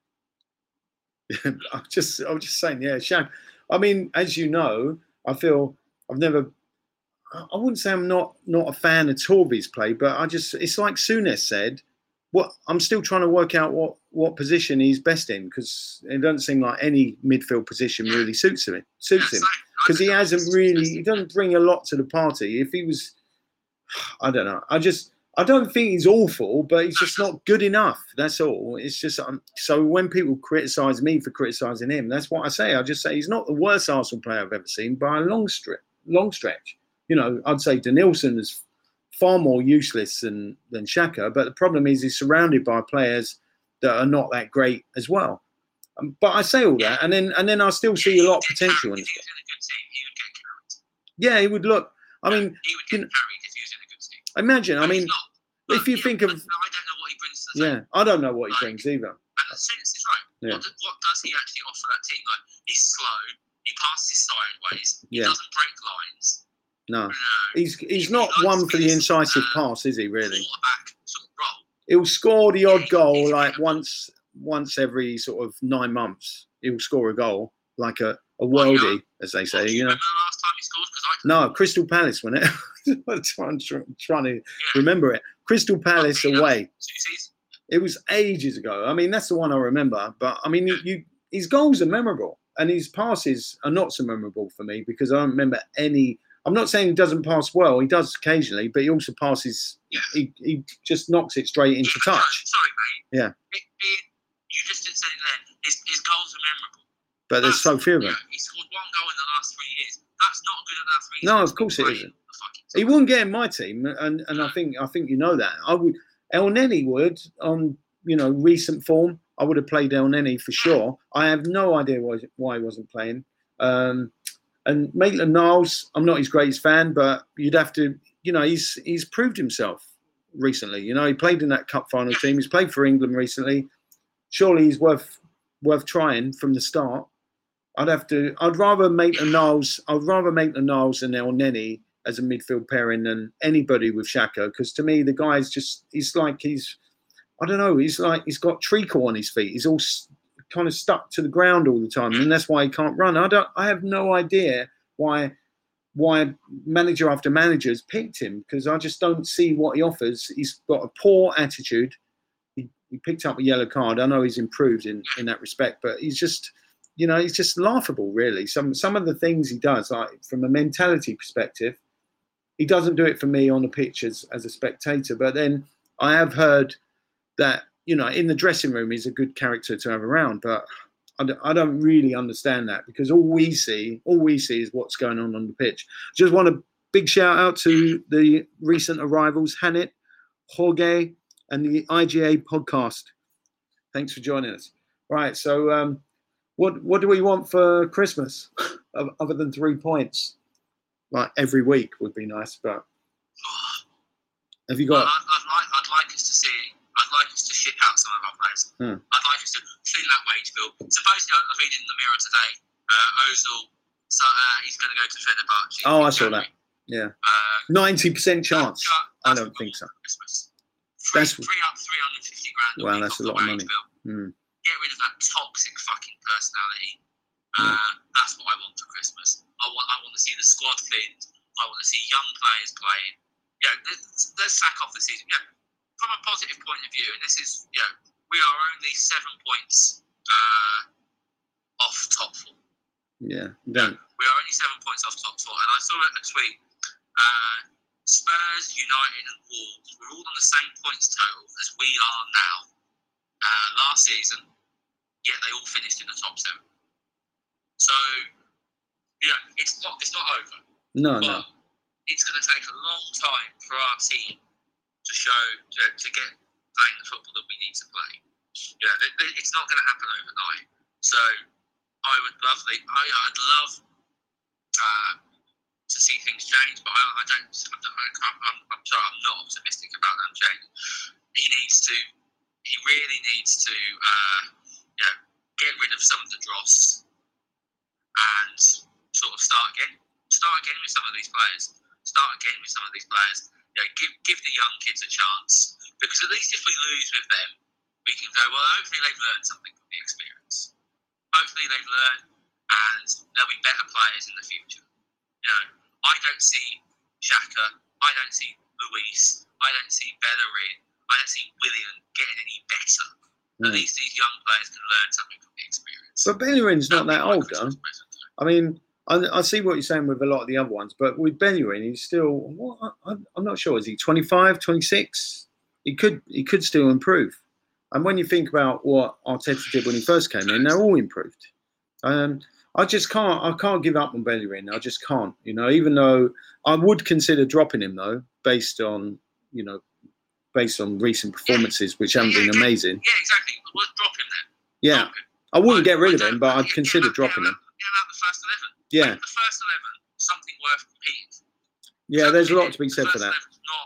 I'm just, I was just saying, yeah, Shaq. I mean, as you know, I feel I've never. I wouldn't say I'm not not a fan at all of his play, but I just, it's like Souness said. What I'm still trying to work out what what position he's best in because it doesn't seem like any midfield position yeah. really suits him. Suits yeah, him because he hasn't really. He doesn't bring a lot to the party. If he was, I don't know. I just. I don't think he's awful, but he's just not good enough. That's all. It's just um, so when people criticise me for criticising him, that's what I say. I just say he's not the worst Arsenal player I've ever seen by a long stretch. Long stretch. You know, I'd say Denilson is far more useless than than Xhaka, but the problem is he's surrounded by players that are not that great as well. Um, but I say all that, and then and then I still see a lot of potential in it. If he was in a good team, he would get carried. Yeah, he would look. I mean, he would get you know, carried if he was in a good team. Imagine. But I mean. But, if you yeah, think of, I don't know what he brings to the yeah, table. I don't know what he like, brings either. And Souness is right. Yeah. What, what does he actually offer that team? Like, he's slow. He passes sideways. He yeah. doesn't break lines. No, you know, he's he's he, not he one for the sort of, incisive uh, pass, is he? Really? Quarterback sort of role. He'll score the odd Yeah, goal he's like incredible. once once every sort of nine months. He'll score a goal like a, a Well, worldie, yeah. as they Well, say. do You know. remember the last time he scored? Because I don't. No, Crystal Palace, wasn't it? I'm trying, trying to Yeah. remember it. Crystal Palace Well, away. two seasons. It was ages ago. I mean, that's the one I remember. But I mean, you, you his goals are memorable, and his passes are not so memorable for me because I don't remember any. I'm not saying he doesn't pass well. He does occasionally, but he also passes. Yeah. He, he just knocks it straight into Yeah, touch. no, sorry, mate. Yeah. It, it, you just didn't say it then. His, his goals are memorable. But there's so few of them. Yeah, he scored one goal in the last three years. That's not good enough reason. No, of to course be it playing isn't. the fucking He top. wouldn't get in my team, and and I think I think you know that. I would. El Neni would on you know recent form. I would have played El Neni for sure. I have no idea why why he wasn't playing. Um, and Maitland-Niles, I'm not his greatest fan, but you'd have to, you know, he's he's proved himself recently. You know, he played in that cup final team. He's played for England recently. Surely he's worth worth trying from the start. I'd have to. I'd rather Maitland-Niles. I'd rather Maitland-Niles and El Neni as a midfield pairing than anybody with Xhaka, because to me the guy's just. He's like he's. I don't know. He's like he's got treacle on his feet. He's all kind of stuck to the ground all the time, and that's why he can't run. I don't. I have no idea why why manager after manager has picked him, because I just don't see what he offers. He's got a poor attitude. He, he picked up a yellow card. I know he's improved in, in that respect, but he's just, you know, he's just laughable, really. Some some of the things he does, like from a mentality perspective, he doesn't do it for me on the pitch as, as a spectator. But then I have heard that, you know, in the dressing room, he's a good character to have around. But I don't, I don't really understand that, because all we see, all we see is what's going on on the pitch. Just want a big shout out to the recent arrivals, Hanit, Jorge, and the I G A podcast. Thanks for joining us. Right, so um, what what do we want for Christmas other than three points? Like every week would be nice, but have you got? Well, I'd, I'd like I'd like us to see. I'd like us to ship out some of our players. Hmm. I'd like us to fill that wage bill. Supposedly, I was reading in the Mirror today. Uh, Ozil, so uh, he's going to go to Fenerbahce. Oh, I in saw January. that. Yeah, Uh, ninety percent chance. That's, I that's don't think so. Christmas. Free, That's- free up three hundred fifty grand. a Wow, week that's off a lot the of wage money. bill. Hmm. Get rid of that toxic fucking personality. Uh, that's what I want for Christmas. I want I want to see the squad thinned. I want to see young players playing. Yeah, let's, let's sack off the season. Yeah, from a positive point of view, and this is, yeah, we are only seven points uh, off top four. Yeah, don't. We are only seven points off top four. And I saw a tweet. Uh, Spurs, United, and Wolves were all on the same points total as we are now uh, last season. Yet they all finished in the top seven. So, yeah, it's not it's not over. No, but no. It's going to take a long time for our team to show to, to get playing the football that we need to play. Yeah, it's not going to happen overnight. So, I would love the I, I'd love uh, to see things change, but I, I don't. I don't I'm, I'm sorry, I'm not optimistic about them changing. He needs to. He really needs to. Uh, you know, get rid of some of the dross and sort of start again. Start again with some of these players. Start again with some of these players. You know, give give the young kids a chance, because at least if we lose with them, we can go, well, hopefully they've learned something from the experience. Hopefully they've learned, and there'll be better players in the future. You know, I don't see Xhaka, I don't see Luis, I don't see Bellerin, I don't see Willian getting any better. At least these young players can learn something from the experience. But Bellerin's not that old, though. I mean, I, I see what you're saying with a lot of the other ones, but with Bellerin, he's still. What, I, I'm not sure. Is he twenty-five, twenty-six? He could. He could still improve. And when you think about what Arteta did when he first came in, they're all improved. Um, I just can't. I can't give up on Bellerin. I just can't. You know, even though I would consider dropping him, though, based on you know. based on recent performances, yeah. which haven't yeah, yeah, been amazing. Yeah, exactly. We'll drop him then. Yeah. Him. I wouldn't I, get rid I of him, but I'd get, consider get dropping out, him. Get out the first eleven. Yeah. Make the first eleven something worth competing for. Yeah, so there's a lot to be said for that. Not,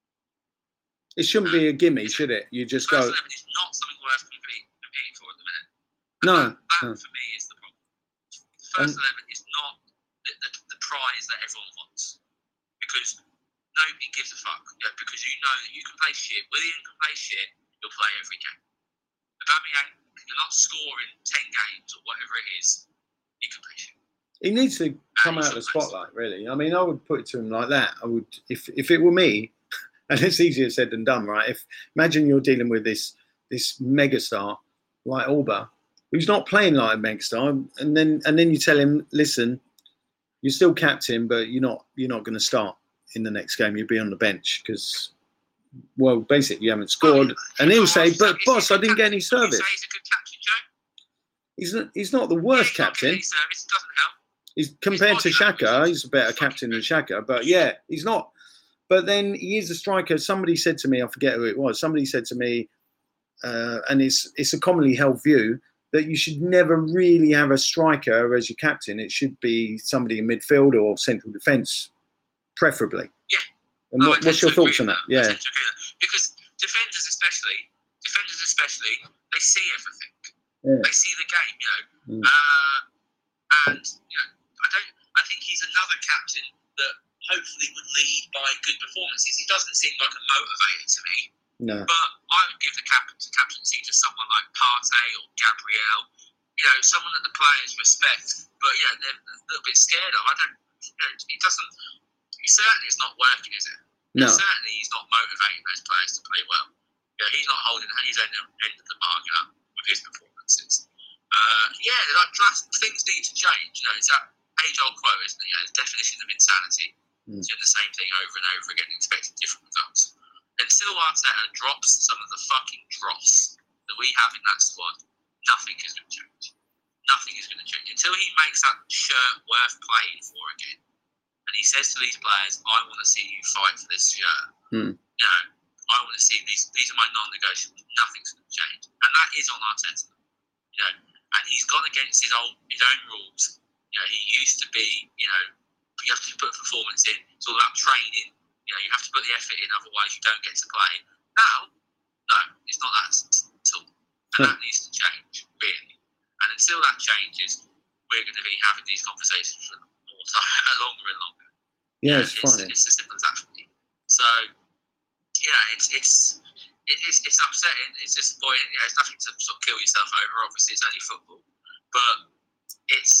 it shouldn't uh, be a gimme, should it? You just the go. first eleven is not something worth competing, competing for at the minute. And no. That, that no. for me is the problem. The first um, eleven is not the, the, the prize that everyone wants. Because nobody gives a fuck. Yeah, because you know that you can play shit. Willian can play shit. You'll play every game. Aubameyang, you're not scoring ten games or whatever it is. You can play shit. He needs to come out of the spotlight, really. I mean, I would put it to him like that. I would, if if it were me, and it's easier said than done, right? If imagine you're dealing with this this megastar like Alba, who's not playing like a megastar, and then and then you tell him, listen, you're still captain, but you're not you're not going to start in the next game. You'll be on the bench because. Well, basically, you haven't scored, oh, and he'll say, "But boss, I didn't get any service." He's a good captain, Joe. He's not. He's not the worst yeah, captain. Service, it doesn't help. He's compared he's to Xhaka, he's a better captain than Xhaka. But yeah, he's not. But then he is a striker. Somebody said to me, I forget who it was. Somebody said to me, uh, and it's it's a commonly held view that you should never really have a striker as your captain. It should be somebody in midfield or central defence, preferably. Yeah. And oh, what, what's your thoughts on that? that? Yeah. Because defenders, especially, defenders especially, they see everything. Yeah. They see the game, you know. Mm. Uh, and you know, I don't. I think he's another captain that hopefully would lead by good performances. He doesn't seem like a motivator to me. No. But I would give the cap- captaincy to someone like Partey or Gabriel. You know, someone that the players respect, but yeah, they're a little bit scared of. I don't. You know, he doesn't. He certainly is not working, is it? No. And certainly he's not motivating those players to play well. Yeah, he's not holding his end, end of the bargain up with his performances. Uh, yeah, like things need to change. You know, it's that age-old quote, isn't it? You know, the definition of insanity. Mm. Doing the same thing over and over again, expecting different results. Until Arteta drops some of the fucking dross that we have in that squad, nothing is going to change. Nothing is going to change until he makes that shirt worth playing for again. And he says to these players, I want to see you fight for this shirt. Hmm. You know, I want to see these. These are my non-negotiables. Nothing's going to change, and that is on Arteta. You know, and he's gone against his old, his own rules. You know, he used to be, you know, you have to put performance in. It's all about training. You know, you have to put the effort in, otherwise you don't get to play. Now, no, it's not that at all, and that needs to change really. And until that changes, we're going to be having these conversations for more time, longer and longer. Yeah, it's, it's funny. It's as simple as that for me. So, yeah, it's it's it, it's it's upsetting. It's disappointing. Yeah, it's nothing to sort of kill yourself over. Obviously, it's only football, but it's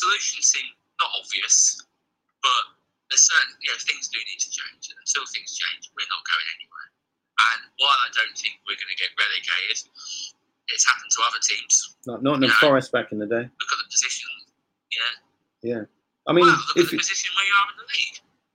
solutions seem not obvious, but there's certain, you know, things do need to change, and until things change, we're not going anywhere. And while I don't think we're going to get relegated, it's happened to other teams. Not Nottingham Forest back in the day. Look at the position, yeah. Yeah, I mean, well, look if at the position where you are in the league.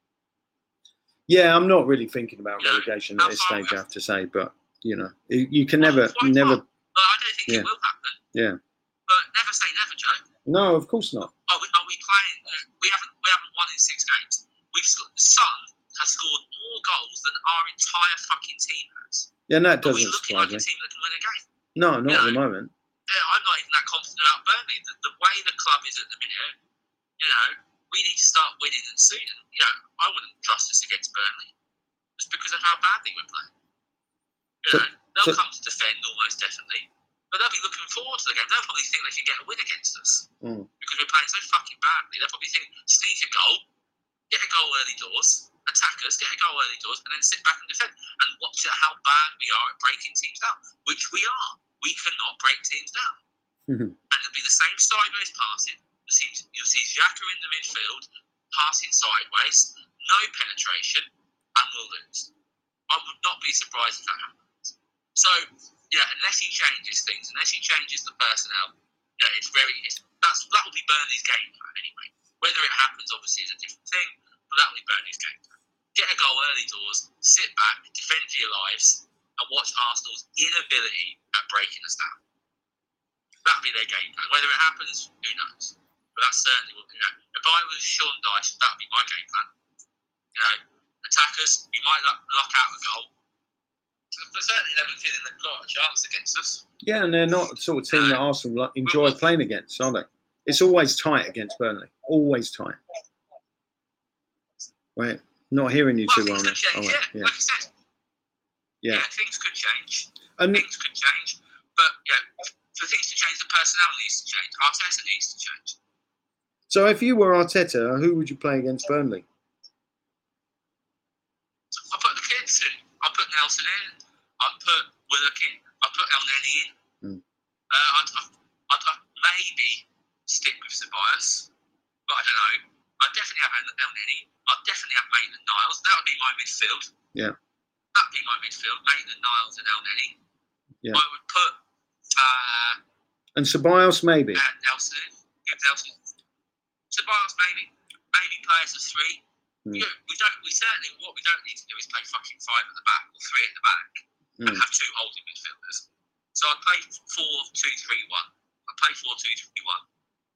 Yeah, I'm not really thinking about you know, relegation at this stage, I have to say, but you know, you, you can never, well, never. Well, I don't think yeah. it will happen. Yeah. But never say never, Joe. No, of course not. Are we, are we playing? Uh, we haven't, we haven't won in six games. We've scored, the Sun has scored more goals than our entire fucking team has. Yeah, no, it Are doesn't we looking surprise like me. a team that can win a game? No, not you at know, the moment. Yeah, I'm not even that confident about Burnley. The, the way the club is at the minute, you know, we need to start winning and soon. You know, I wouldn't trust us against Burnley just because of how badly we're playing. You So- know, they'll so- come to defend almost definitely, but they'll be looking forward to the game. They'll probably think they can get a win against us Mm. because we're playing so fucking badly. They'll probably think, sneak a goal, get a goal early doors, attack us, get a goal early doors, and then sit back and defend and watch at how bad we are at breaking teams down, which we are. We cannot break teams down. Mhm. And it'll be the same sideways passing. You'll see, you'll see Xhaka in the midfield, passing sideways, no penetration, and we'll lose. I would not be surprised if that happens. So, yeah, unless he changes things, unless he changes the personnel, yeah, it's very, it's, that's, that will be Burnley's game plan anyway. Whether it happens, obviously, is a different thing, but that will be Burnley's game plan. Get a goal early doors, sit back, defend for your lives, and watch Arsenal's inability at breaking us down. That'll be their game plan. Whether it happens, who knows? But that's certainly what, you know, if I was Sean Dyche, that'd be my game plan. You know, attackers, we might luck, luck out a goal. But certainly they haven't feeling they've got a chance against us. Yeah, and they're not the sort of team that Arsenal like, enjoy playing against, are they? It's always tight against Burnley. Always tight. Wait, not hearing you Well, too well things now. could change, Oh, yeah. yeah. Like I said, Yeah. yeah, things could change. And Things could change. But, yeah, for things to change, the personnel needs to change. Arteta needs to change. so, if you were Arteta, who would you play against Burnley? I put the kids in. I put Nelson in. I put Willock in. I put El Neni in. Mm. Uh, I'd, I'd, I'd, I'd maybe stick with Ceballos, but I don't know. I'd definitely have El, El Neni. I'd definitely have Maitland Niles. That would be my midfield. Yeah. That'd be my midfield. Maitland Niles and El Neni. Yeah. I would put uh, And Ceballos, maybe. uh, Nelson in. Give Nelson. Ceballos maybe. Maybe play as a three. Mm. Yeah, we don't. We certainly what we don't need to do is play fucking five at the back or three at the back Mm. and have two holding midfielders. So I play four two three one. I play four two three one.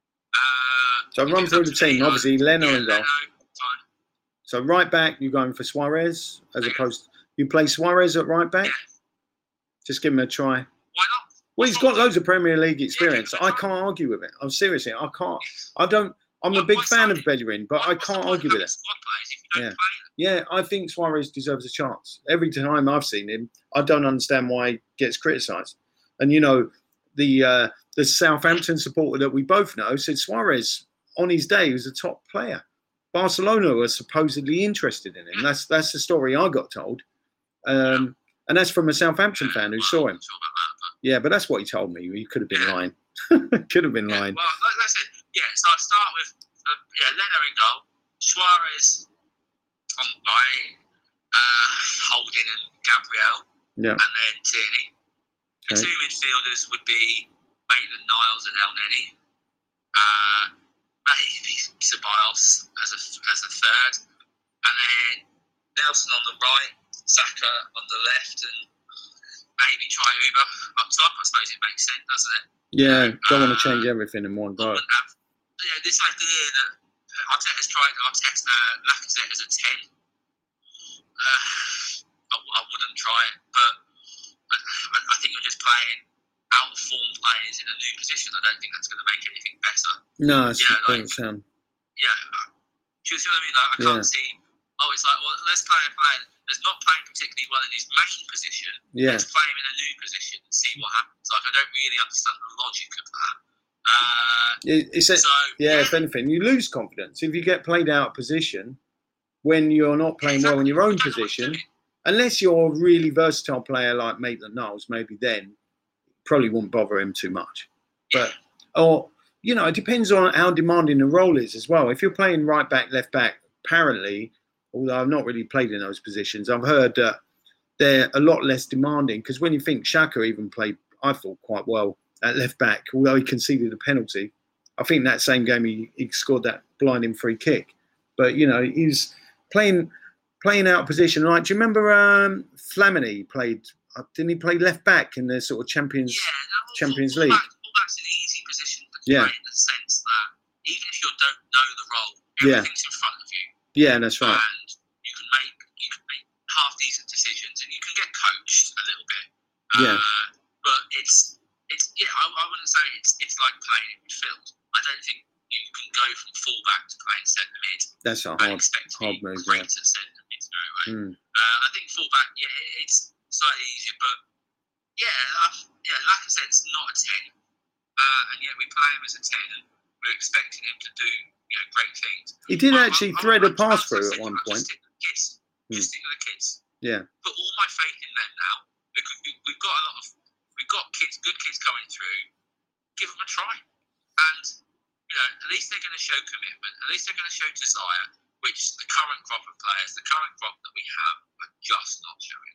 Uh, So run it's through up the to me, team. like, Obviously, Leno yeah, and goal. Leno, fine. So right back, you're going for Suarez as Yeah. opposed. You play Suarez at right back. Yeah. Just give him a try. Why not? Well, he's got Why not? loads of Premier League experience. Yeah, I give him a can't argue with it. I'm seriously, I can't. Yes. I don't. I'm a What- big what's fan that? of Bellerin, but Why- I what's the can't point argue of with having it. squad players if you don't Yeah. play them? Yeah, I think Suarez deserves a chance. Every time I've seen him, I don't understand why he gets criticised. And you know, the uh, the Southampton supporter that we both know said Suarez on his day was a top player. Barcelona were supposedly interested in him. That's that's the story I got told, um, and that's from a Southampton fan who Well, saw I'm him. not sure about that, but Yeah, but that's what he told me. He could have been Yeah. lying. Could have been yeah, lying. well, like, like I said, yeah. So I start with uh, yeah, Leno in goal, Suarez on by uh, Holding and Gabriel, Yeah. and then Tierney. The Okay. two midfielders would be Maitland Niles and El Neni. Uh, maybe Ceballos as a as a third, and then Nelson on the right, Saka on the left, and maybe try Uber up top. I suppose it makes sense, doesn't it? Yeah, don't want to change everything in one I go. wouldn't have, yeah, this idea that Arteta's tried Arteta uh, Lacazette as a ten. Uh, I, I wouldn't try it, but I, I, I think you're just playing out of form players in a new position. I don't think that's going to make anything better. No, it Yeah, like- doesn't sound. Yeah, uh, do you see what I mean? Like, I Yeah. can't see. Oh, it's like, well, let's play a player that's not playing particularly well in his main position. Yeah, Let's play him in a new position and see what happens. Like, I don't really understand the logic of that. Uh, It- it's a, so yeah. If anything, you lose confidence if you get played out of position when you're not playing well in your own Exactly. position. Unless you're a really versatile player like Maitland Niles, maybe then probably wouldn't bother him too much. But or you know, it depends on how demanding the role is as well. If you're playing right back, left back, apparently, although I've not really played in those positions, I've heard that they're a lot less demanding. Because when you think Xhaka even played, I thought, quite well at left back, although he conceded a penalty. I think that same game he, he scored that blinding free kick. But, you know, he's playing playing out of position. Like, do you remember um, Flamini played, uh, didn't he play left back in the sort of Champions Yeah, no, Champions all, all League? That, all that's an easy position to Yeah. play in the sense that even if you don't know the role, Yeah. everything's in front of you. Yeah, that's right. And you can make you can make half decent decisions, and you can get coached a little bit. Yeah. Uh, but it's it's yeah, I, I wouldn't say it's it's like playing in midfield. I don't think you can go from fullback to playing centre mid That's a and hard, expect to hard be move. great Yeah. at centre mid straight away. Mm. Uh, I think fullback, yeah, it- it's slightly easier, but yeah, I, yeah, like I said, it's not a ten, uh, and yet we play him as a ten, and we're expecting him to do you know great things. He did I- actually I- I- thread a I- pass I- through I- at one I- point. Just stick with the kids. Hmm. Just stick with the kids. Yeah. Put all my faith in them now because we, we've got a lot of we've got kids, good kids coming through. Give them a try, and you know at least they're going to show commitment. At least they're going to show desire, which the current crop of players, the current crop that we have, are just not showing.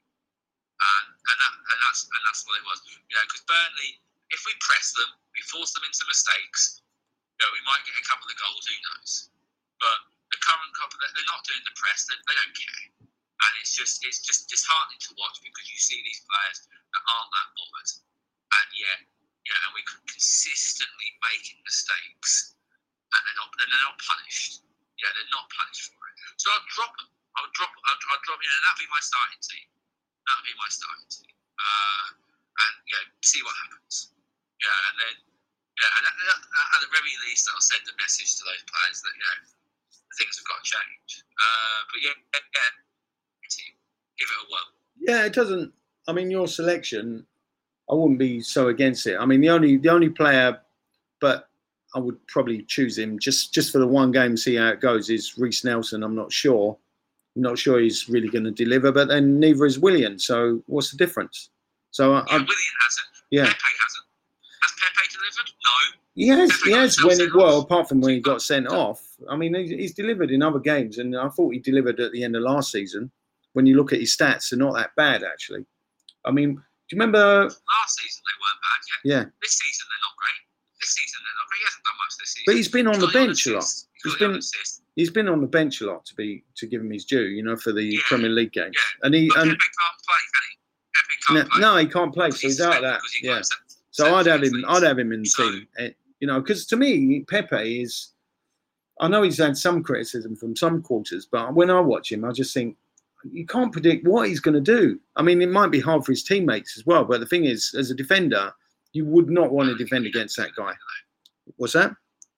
And and that and that's and that's what it was. You know, because Burnley, if we press them, we force them into mistakes. You know, we might get a couple of goals. Who knows? But the current crop, they're not doing the press. They, they don't care. And it's just it's just disheartening to watch because you see these players that aren't that bothered, and yet, yeah, and we consistently making mistakes, and they're not and they're not punished. Yeah, they're not punished for it. So I'll drop them. I'll drop. I'll, I'll drop. You know, that'll be my starting team. That'll be my starting team. Uh, and you know, see what happens. Yeah, and then yeah, and at, at the very least, I'll send a message to those players that you know things have got to change. Uh, but yeah, yeah. Give it a whirl. Yeah, it doesn't. I mean, your selection, I wouldn't be so against it. I mean, the only the only player, but I would probably choose him just just for the one game, see how it goes. Is Reece Nelson? I'm not sure. I'm not sure he's really going to deliver, but then neither is Willian. So what's the difference? So I, yeah, I, Willian hasn't. Yeah. Pepe hasn't. Has Pepe delivered? No. He has, Pepe he got has himself when sent it, well, off. apart from when he got sent off. I mean, he's, he's delivered in other games, and I thought he delivered at the end of last season. When you look at his stats, they're not that bad, actually. I mean, do you remember? Last season they weren't bad yet. Yeah. This season they're not great. This season they're not great. He hasn't done much this season. But he's been on He's the got bench a lot. assist. He's He's got the been- odd assist. He's been on the bench a lot to be to give him his due, you know, for the Yeah. Premier League games. Yeah. And he But and Pepe can't play, can he? Pepe no, can't play. no, he can't play, so he's out of suspended that. because he got Yeah. himself So sent I'd to have the him. Leeds. I'd have him in the So- team. Eh, You know, because to me, Pepe is. I know he's had some criticism from some quarters, but when I watch him, I just think you can't predict what he's going to do. I mean, it might be hard for his teammates as well, but the thing is, as a defender, you would not want to defend against that guy. What's that?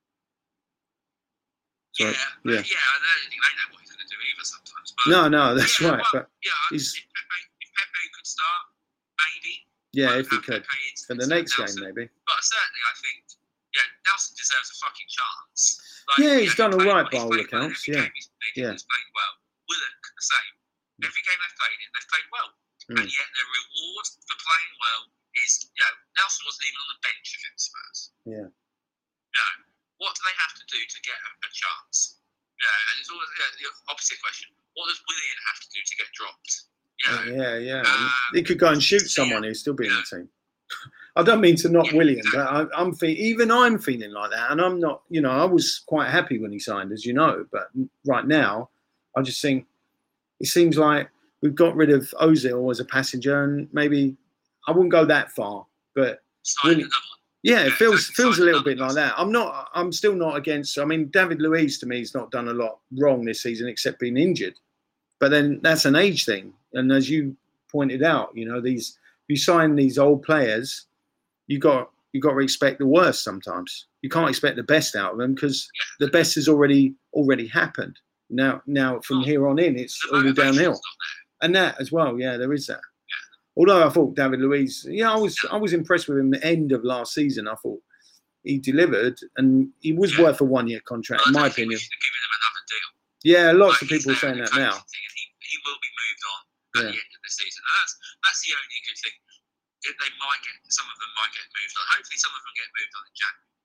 Yeah, Sorry. but Yeah. yeah. I don't think they know what he's going to do either sometimes. But No, no, that's yeah, right. well, But yeah, he's- if Pepe, if Pepe could start, maybe. yeah, Well, if he have could Pepe in- for the instead of next game, Nelson. maybe. But certainly, I think yeah, Nelson deserves a fucking chance. Like, Yeah, he's he done all played right well. by He's all played well. accounts, Every yeah. game he's played, Yeah. he's played well. Willock, the same. Every game they've played in, they've played well. Mm. And yet their reward for playing well is, you know, Nelson wasn't even on the bench against Spurs. Yeah. You know, what do they have to do to get a, a chance? Yeah, and it's always yeah, the opposite question. What does Willian have to do to get dropped? You know, Yeah, yeah. Um, he could go and shoot so, someone yeah. who'd still be in Yeah. the team. I don't mean to knock Yeah, William, exactly. but I, I'm fe- even I'm feeling like that, and I'm not. You know, I was quite happy when he signed, as you know, but right now, I just think it seems like we've got rid of Ozil as a passenger, and maybe I wouldn't go that far, but sign Willian- another one. yeah, it Yeah, feels exactly. feels a Sign little another bit like person. that. I'm not. I'm still not against. I mean, David Luiz to me has not done a lot wrong this season except being injured, but then that's an age thing, and as you pointed out, you know, these you sign these old players, you got you got to expect the worst sometimes. You can't expect the best out of them because the best has already already happened. Now now from here on in, it's The all motivation's downhill. not there. And that as well, yeah, there is that. Although I thought David Luiz, yeah, I was I was impressed with him at the end of last season. I thought he delivered, and he was Yeah. worth a one-year contract, But I in my don't think we opinion. should have given him another deal. Yeah, lots Like, of he's people are there saying in that the now. coaching thing, and he, he will be moved on at Yeah. the end of the season. And that's that's the only good thing. If they might get some of them might get moved on. Hopefully, some of them get moved on in January.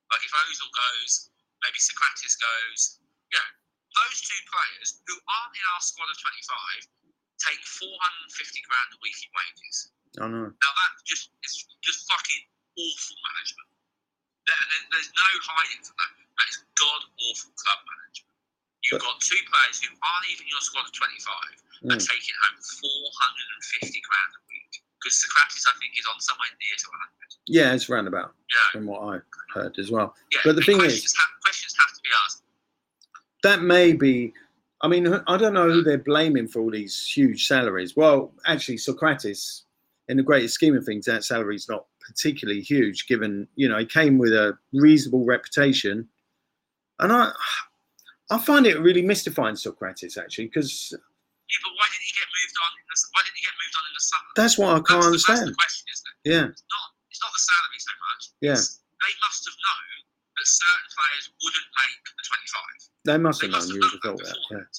Like if Ozil goes, maybe Socrates goes. You know, those two players who aren't in our squad of twenty-five take four hundred fifty grand a week in wages. I know. Now that just is just fucking awful management. There, there, there's no hiding from that. That is god awful club management. You've but, got two players who aren't even in your squad of twenty-five mm. and taking home four hundred fifty grand a week. Because Socrates, I think, is on somewhere near to one hundred. Yeah, it's roundabout. Yeah. From what I heard as well. Yeah, but the thing questions is, have, questions have to be asked. That may be. I mean, I don't know who they're blaming for all these huge salaries. Well, actually, Socrates, in the greater scheme of things, that salary's not particularly huge, given, you know, he came with a reasonable reputation. And I I find it really mystifying, Socrates, actually, because... Yeah, but why didn't he get moved on in the, why didn't he get moved on in the summer? That's what I can't that's understand. The, that's the question, isn't it? Yeah. It's not, it's not the salary so much. Yeah. It's, they must have known that certain players wouldn't make the twenty-five. They must have they known must you have would have known thought that, yeah.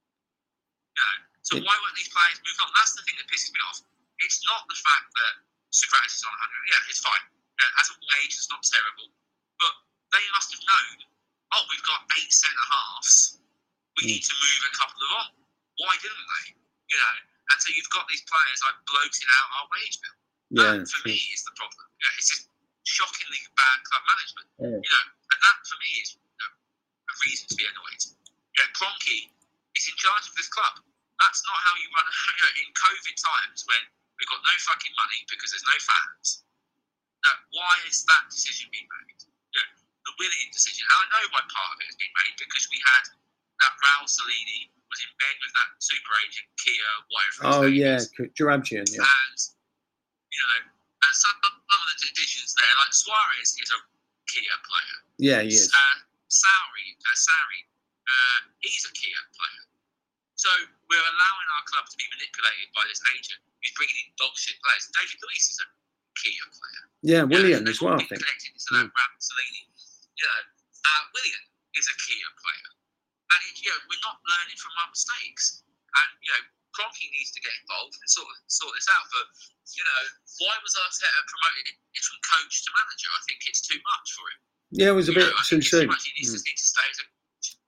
You know, so yeah. why weren't these players moved on? That's the thing that pisses me off. It's not the fact that Socrates is on one hundred. Yeah, it's fine. Yeah, as a wage, it's not terrible. But they must have known, oh, we've got eight centre-halves. We mm. need to move a couple of on. Why didn't they? You know, and so you've got these players like bloating out our wage bill. Yeah, that, for me, is the problem. Yeah, it's just shockingly bad club management. Yeah. You know, and that, for me, is you know, a reason to be annoyed. You know, Kroenke is in charge of this club. That's not how you run. You know, in COVID times when we've got no fucking money because there's no fans. No, why is that decision being made? You know, the Willian decision. And I know why part of it has been made because we had that Raul Salini was in bed with that super agent Kia, whatever. Oh yeah, Jarabchian. Yeah. And you know, and some, some of the decisions there, like Suarez is a Kia player. Yeah, he is. Uh, Sarri, uh, Sarri, uh, he's a Kia player. So we're allowing our club to be manipulated by this agent who's bringing in dog shit players. David Luiz is a Kia player. Yeah, Willian yeah, as well, I think. Connected to that mm. Raul Salini. You know, uh, Willian is a Kia player. And, it, you know, we're not learning from our mistakes. And, you know, Kroenke needs to get involved and sort of sort this out. But, you know, why was Arteta promoted it from coach to manager? I think it's too much for him. Yeah, it was a you bit know, too soon. Too much. He needs, mm. to, needs to stay as a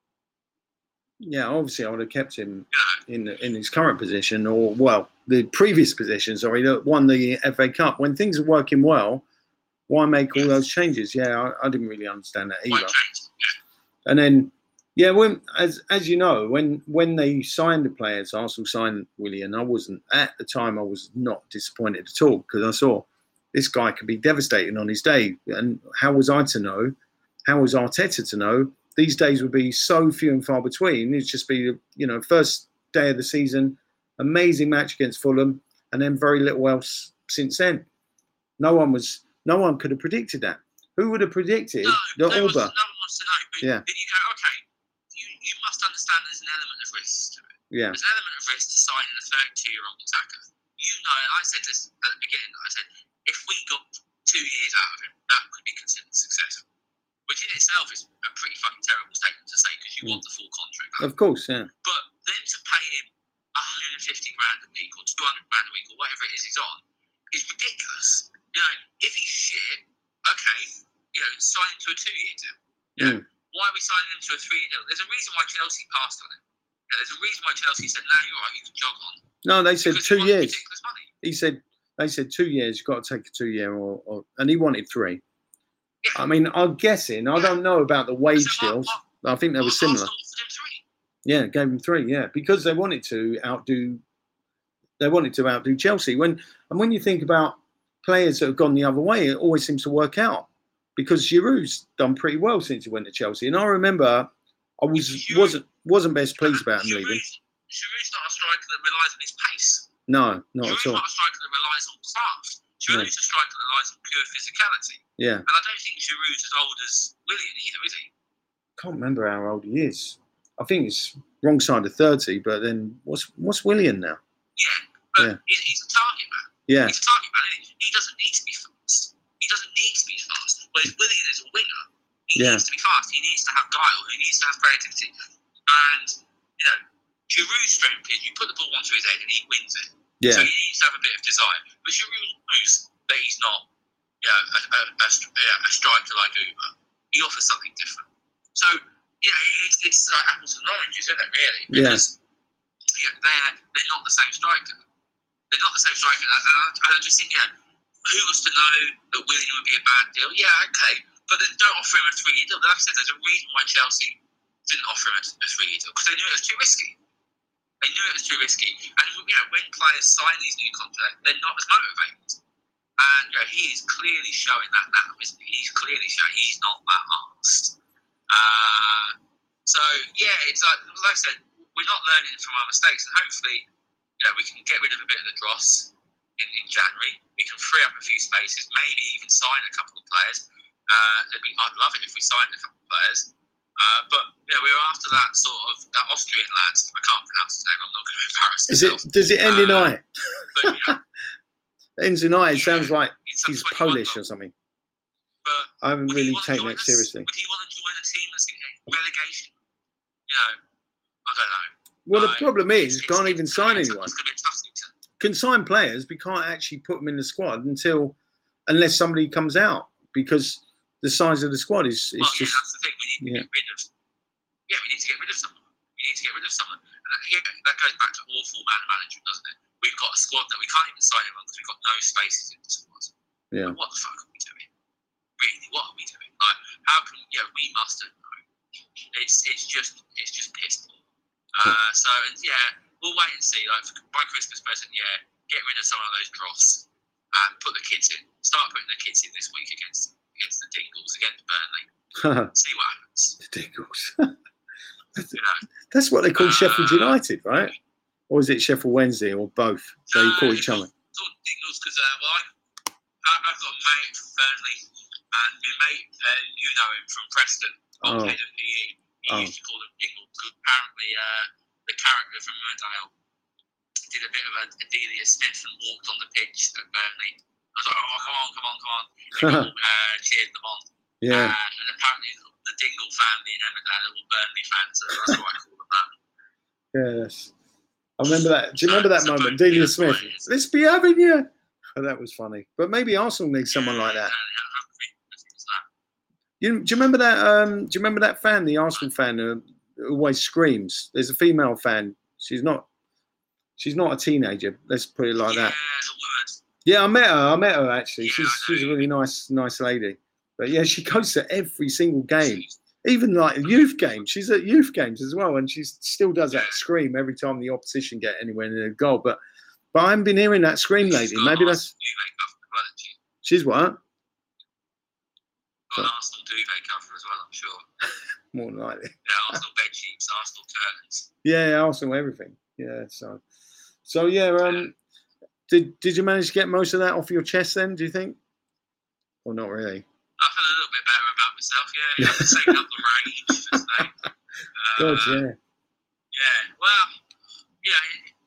Yeah, obviously I would have kept him yeah. in in his current position, or, well, the previous position, sorry, that won the F A Cup. When things are working well, why make all those changes? Yeah, I, I didn't really understand that either. Yeah. And then, yeah, when as as you know, when when they signed the players, Arsenal signed Willian, I wasn't, at the time, I was not disappointed at all, because I saw this guy could be devastating on his day. And how was I to know? How was Arteta to know? These days would be so few and far between. It'd just be, you know, first day of the season, amazing match against Fulham, and then very little else since then. No one was, no one could have predicted that. Who would have predicted no, that no Auba? No one wants to know. But yeah. then you go, okay, you, you must understand there's an element of risk to it. Yeah. There's an element of risk to signing a thirty-two-year-old attacker. You know, and I said this at the beginning. I said, if we got two years out of him, that could be considered successful. Which in itself is a pretty fucking terrible statement to say because you mm. want the full contract. Of course, yeah. But then to pay him one hundred fifty grand a week or two hundred grand a week or whatever it is he's on is ridiculous. You know, if he's shit, okay, you know, sign him to a two-year deal. You know, mm. why are we signing him to a three-year deal? There's a reason why Chelsea passed on him. Yeah, there's a reason why Chelsea said, no, you're right, you can jog on. No, they said because two years. Ridiculous money. He said, they said two years, you've got to take a two-year, or, or and he wanted three. Yeah. I mean, I'm guessing. I don't know about the wage so deals. What, what, I think they were similar. Yeah, gave them three. Yeah, because they wanted to outdo. They wanted to outdo Chelsea. When and when you think about players that have gone the other way, it always seems to work out. Because Giroud's done pretty well since he went to Chelsea, and I remember I was Giroud, wasn't wasn't best pleased about him leaving. Giroud's not a striker that relies on his pace. No, not Giroud's at all. Not a striker that relies on craft. Giroud's no. a striker that relies on pure physicality. Yeah. And I don't think Giroud's as old as Willian either, is he? Can't remember how old he is. I think it's wrong side of thirty, but then what's what's Willian now? Yeah, but yeah. He's, he's a target man. Yeah. He's a target man, isn't he? He doesn't need to be fast. He doesn't need to be fast. Whereas Willian is a winger. He yeah. needs to be fast. He needs to have guile. He needs to have creativity. And, you know, Giroud's strength is you put the ball onto his head and he wins it. Yeah. So he needs to have a bit of desire. But Giroud knows that he's not yeah, a, a, a, a striker like Uber. he offers something different. So, yeah, it's, it's like apples and oranges, isn't it, really? Yeah. Because yeah, they're, they're not the same striker. They're not the same striker. And I, and I just think, yeah, who was to know that Willian would be a bad deal? Yeah, okay. But then don't offer him a three-year deal. But like I said, there's a reason why Chelsea didn't offer him a, a three-year deal, because they knew it was too risky. They knew it was too risky. And, you know, when players sign these new contracts, they're not as motivated. And, you know, he is clearly showing that now, isn't he? He's clearly showing he's not that arsed. Uh, so, yeah, it's like, like I said, we're not learning from our mistakes. And hopefully, you know, we can get rid of a bit of the dross in, in January. We can free up a few spaces, maybe even sign a couple of players. Uh, it'd be, I'd love it if we signed a couple of players. Uh, but, you know, we're after that sort of, that Austrian lad. I can't pronounce his name. I'm not going to embarrass myself. Is it, does it end in uh, I? But, you know, Ends in I. It yeah, sounds like he's, he's Polish or something. But I haven't would he really want to taken join it us? seriously. Would he want to join a team that's in relegation? You know, I don't know. Well, the Uh, problem is, it's- can't it's- even it's sign gonna be a- anyone. It's going to be a tough season. Can sign players, we can't actually put them in the squad until, unless somebody comes out, because the size of the squad is, is Well, yeah, just. that's the thing. We need to yeah. get rid of. Yeah, we need to get rid of someone. We need to get rid of someone. And that, yeah, that goes back to awful man management, doesn't it? We've got a squad that we can't even sign anyone because we've got no spaces in the squad. Yeah. What the fuck are we doing? Really, what are we doing? Like, how can yeah? We must have known. It's it's just it's just piss poor. Uh, so yeah, we'll wait and see. Like by Christmas present, yeah, get rid of some of those dross and put the kids in. Start putting the kids in this week against against the Dingles, against Burnley. See what happens. The Dingles. You know. That's what they call Uh, Sheffield United, right? Or is it Sheffield Wednesday or both? So you call each other. It's all Dingles because uh, well, I, I've got a mate from Burnley, and my mate, uh, you know him from Preston, old Oh. head of P E. He Oh. used to call him Dingles because apparently uh, the character from Emmerdale did a bit of a, a Delia Smith and walked on the pitch at Burnley. I was like, oh, come on, come on, come on. And he uh, cheered them on. Yeah. Uh, and apparently the Dingle family in Emmerdale are all Burnley fans, so that's why I call them that. Yes. I remember that. Do you remember that So, moment? so Delia that's Smith. what it is. Let's be having you. Oh, that was funny. But maybe Arsenal needs someone like that. Yeah, yeah, I don't think it's that. You, do you remember that? Um, do you remember that fan, the Arsenal fan, who always screams? There's a female fan. She's not. She's not a teenager. Let's put it like yeah, that. the word. Yeah, I met her. I met her actually. Yeah, she's I know she's a you really nice nice lady. But yeah, she goes to every single game, even like youth games. She's at youth games as well, and she still does that scream every time the opposition get anywhere near a goal. But but I haven't been hearing that scream She's lately. got Maybe an that's Arsenal duvet cover as well, hasn't she? she's what Got an Arsenal duvet cover as well, I'm sure. more than likely. Yeah, Arsenal bed sheets, Arsenal curtains. Yeah, Arsenal everything. Yeah, so so yeah. Um, did did you manage to get most of that off your chest then? Do you think, or not really? I feel a little bit better about myself. Yeah, yeah. I'm saving up the rage for today. Uh, God, yeah. Yeah, well, yeah.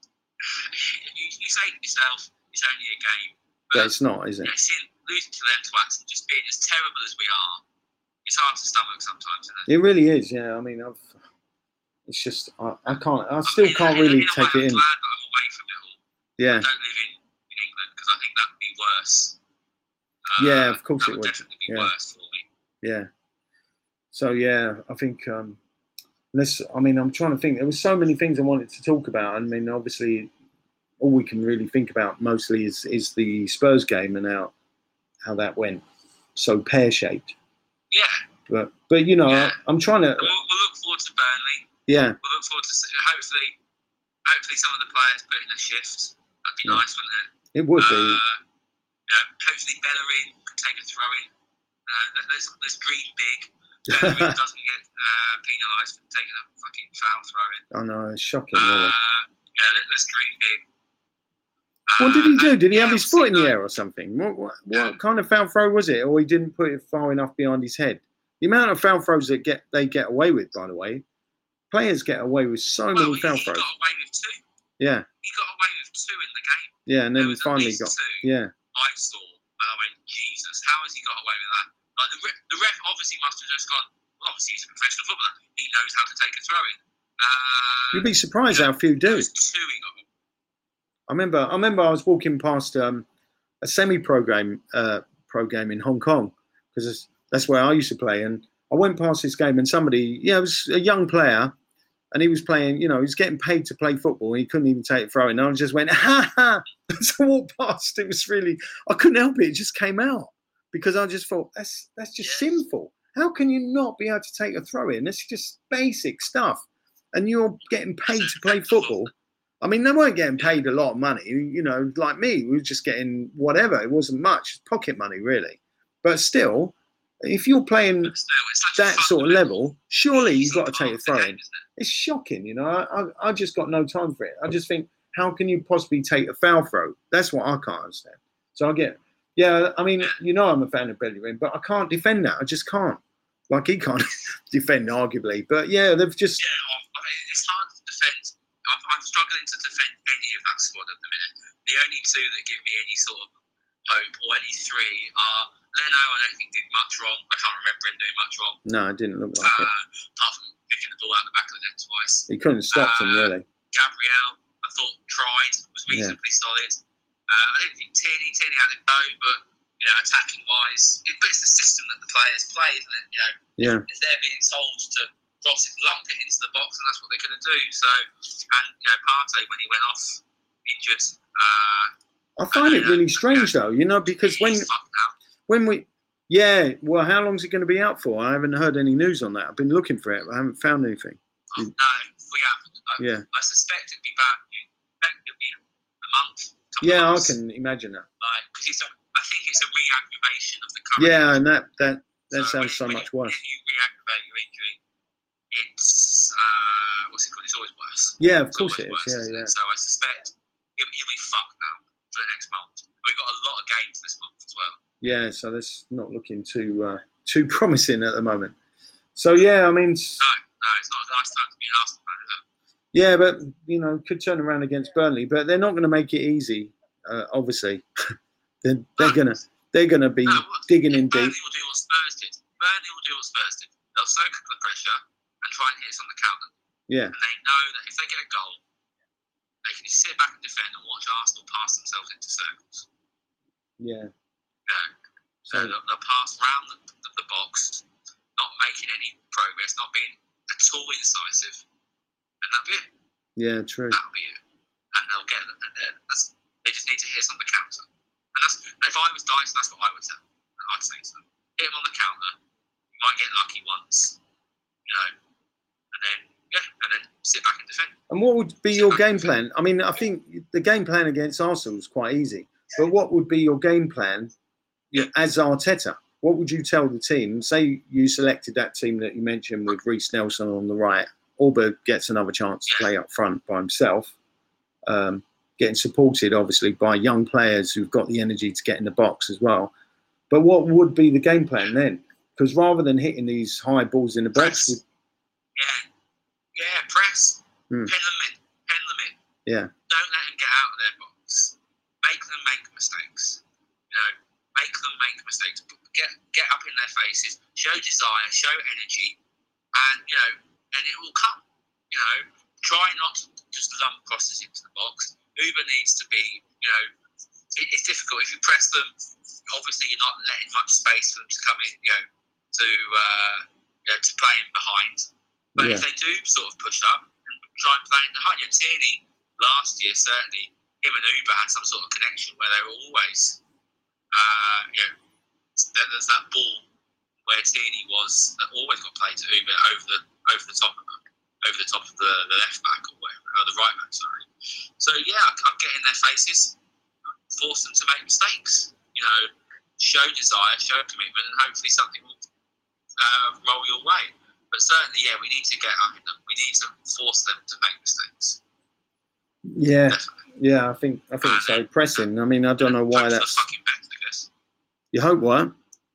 You, you say to yourself, it's only a game. But But it's not, is it? yeah, seeing, losing to them twats and just being as terrible as we are, it's hard to stomach sometimes, isn't it? It really is. Yeah, I mean, I've. It's just I, I can't. I still In a- can't in a- really in a take way, it in. I'm glad that I'm away from it all. Yeah, I don't live in, in England because I think that would be worse. Uh, Yeah, of course that it would. would. Definitely be Yeah. worse for me. yeah. So yeah, I think. Um, let's. I mean, I'm trying to think. There were so many things I wanted to talk about. I mean, obviously, all we can really think about mostly is is the Spurs game and how how that went. So pear shaped. Yeah, But but you know, Yeah. I, I'm trying to. and we'll, we'll look forward to Burnley. Yeah, We'll look forward to hopefully, hopefully some of the players put in a shift. That'd be Yeah. nice, wouldn't it? it would Uh, be. yeah, hopefully Bellerin can take a throw in. Uh, let, let's let's dream big. Bellerin doesn't get uh, penalised for taking a fucking foul throw in. I know, it's shocking. Uh, Really. yeah, let, let's dream big. What did he do? Uh, Did he yeah, have his we'll foot see in the that. air or something? What, what, Yeah. what kind of foul throw was it? Or he didn't put it far enough behind his head? The amount of foul throws that get they get away with, by the way, players get away with so Well, many he, foul he throws. got away with two. Yeah, He got away with two in the game. yeah, and There then was at finally least got. two. Yeah, I saw, and I went, Jesus, how has he got away with that? Like the, ref, the ref obviously must have just gone, well, obviously he's a professional footballer. He knows how to take a throw in. Uh, you'd be surprised how few there do. was two he got. I remember. I remember. I was walking past um, a semi-pro game, uh, pro game in Hong Kong because that's where I used to play, and I went past this game and somebody, yeah, it was a young player, and he was playing. You know, he was getting paid to play football. He couldn't even take a throw in. And I just went, ha ha. So I walked past. It was really, I couldn't help it. It just came out because I just thought that's that's just Yeah. sinful. How can you not be able to take a throw in? It's just basic stuff, and you're getting paid to play football. I mean, they weren't getting paid a lot of money. You know, like me, we were just getting whatever. It wasn't much, pocket money really. But still, if you're playing But still, it's such a that sort of fundamental level, surely you've piece got to of take a the throw game, in. isn't it? It's shocking, you know. I, I I just got no time for it. I just think, how can you possibly take a foul throw? That's what I can't understand. So I get, yeah. I mean, you know, I'm a fan of Bellerin, but I can't defend that. I just can't. Like he can't defend, arguably. But yeah, they've just. Yeah, I mean, it's hard to defend. I'm, I'm struggling to defend any of that squad at the minute. The only two that give me any sort of hope, or any three, are Leno. I don't think did much wrong. I can't remember him doing much wrong, No, it didn't look like uh, it. apart from picking the ball out the back of the net twice. He couldn't stop them uh, really. Gabriel, I thought tried, was reasonably solid. Uh, I didn't think Tierney, Tierney had it go, but you know, attacking wise, it, but it's the system that the players play, isn't it? You know, Yeah. if they're being told to cross it, lump it into the box, and that's what they're going to do. So, and you know, Partey when he went off injured, uh, I find it really strange though, you know, because when he's fucked now. when we, yeah, well, how long is he going to be out for? I haven't heard any news on that. I've been looking for it, but I haven't found anything. Oh, no, we haven't. I, Yeah. I suspect it'd be bad. I suspect it'd be a month. couple Yeah, I months. can imagine that. Like, because it's a, I think it's a re-aggravation of the current. Yeah, and that that that So sounds so when, much when worse. you re-aggravate your injury, it's uh, what's it called? It's always worse. Yeah, of It's course always it is. worse, Yeah, isn't yeah. it? So I suspect he'll, he'll be fucked now for the next month. We've got a lot of games this month as well. Yeah, so that's not looking too uh, too promising at the moment. So yeah, I mean, s- No, no, it's not a nice time to be an Arsenal fan, is it? yeah, but you know, could turn around against Burnley, but they're not going to make it easy. Uh, obviously, they're they're No. gonna they're gonna be No, what- digging in Burnley deep. will do what Spurs did. Burnley will do what Spurs did. They'll soak up the pressure and try and hit us on the counter. Yeah, And they know that if they get a goal, they can just sit back and defend and watch Arsenal pass themselves into circles. yeah. You know, So So they'll, they'll pass round the, the, the box, not making any progress, not being at all incisive, and that'll be it. yeah, true. That'll be it. And they'll get it. And then that's, they just need to hit us on the counter. And that's if I was Dyson, that's what I would say. I'd say so. Hit him on the counter. You might get lucky once, you know, and then yeah, and then sit back and defend. And what would be your game plan? I mean, I think the game plan against Arsenal is quite easy. But what would be your game plan you know, as Arteta? What would you tell the team? Say you selected that team that you mentioned with Reece Nelson on the right. Auberg gets another chance to play up front by himself, um, getting supported obviously by young players who've got the energy to get in the box as well. But what would be the game plan then? Because rather than hitting these high balls in the box, with, Yeah, yeah, press, Hmm. pen them in, pen them in. yeah, Don't let them get out of their box. Make them make mistakes. You know, make them make mistakes. Get get up in their faces. Show desire. Show energy, and you know, and it will come. You know, try not to just lump crosses into the box. Uber needs to be. You know, it, it's difficult if you press them. Obviously, you're not letting much space for them to come in. You know, to uh, you know, to play in behind. But Yeah. if they do sort of push up and try and play in behind, you know, Tierney last year certainly. Him and Uber had some sort of connection where they were always, uh, you know, there- there's that ball where Tierney was that always got played to Uber over the over the top of them, over the top of the, the left back or whatever, or the right back, sorry. So yeah, I, I get in their faces, force them to make mistakes. You know, show desire, show commitment, and hopefully something will uh, roll your way. But certainly, yeah, we need to get up in them. We need to force them to make mistakes. yeah, Definitely. yeah. I think I think so. Pressing. I mean, I don't know why Hope for that's. the fucking best, I guess. You hope what?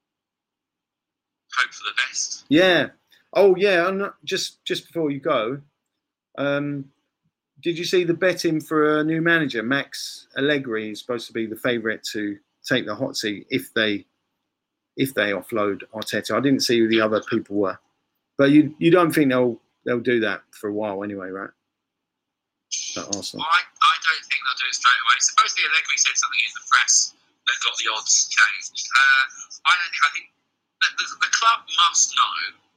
Hope for the best. Yeah. Oh, yeah. And just just before you go, um, did you see the betting for a new manager? Max Allegri is supposed to be the favourite to take the hot seat if they if they offload Arteta. I didn't see who the other people were, but you you don't think they'll they'll do that for a while anyway, right? At Arsenal. I, I don't think they'll do it straight away. Supposedly Allegri said something in the press that got the odds changed. Uh, I don't think. I think the, the, the club must know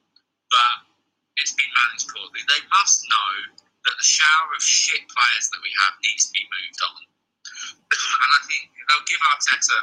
but it's been managed poorly. They must know that the shower of shit players that we have needs to be moved on. And I think they'll give Arteta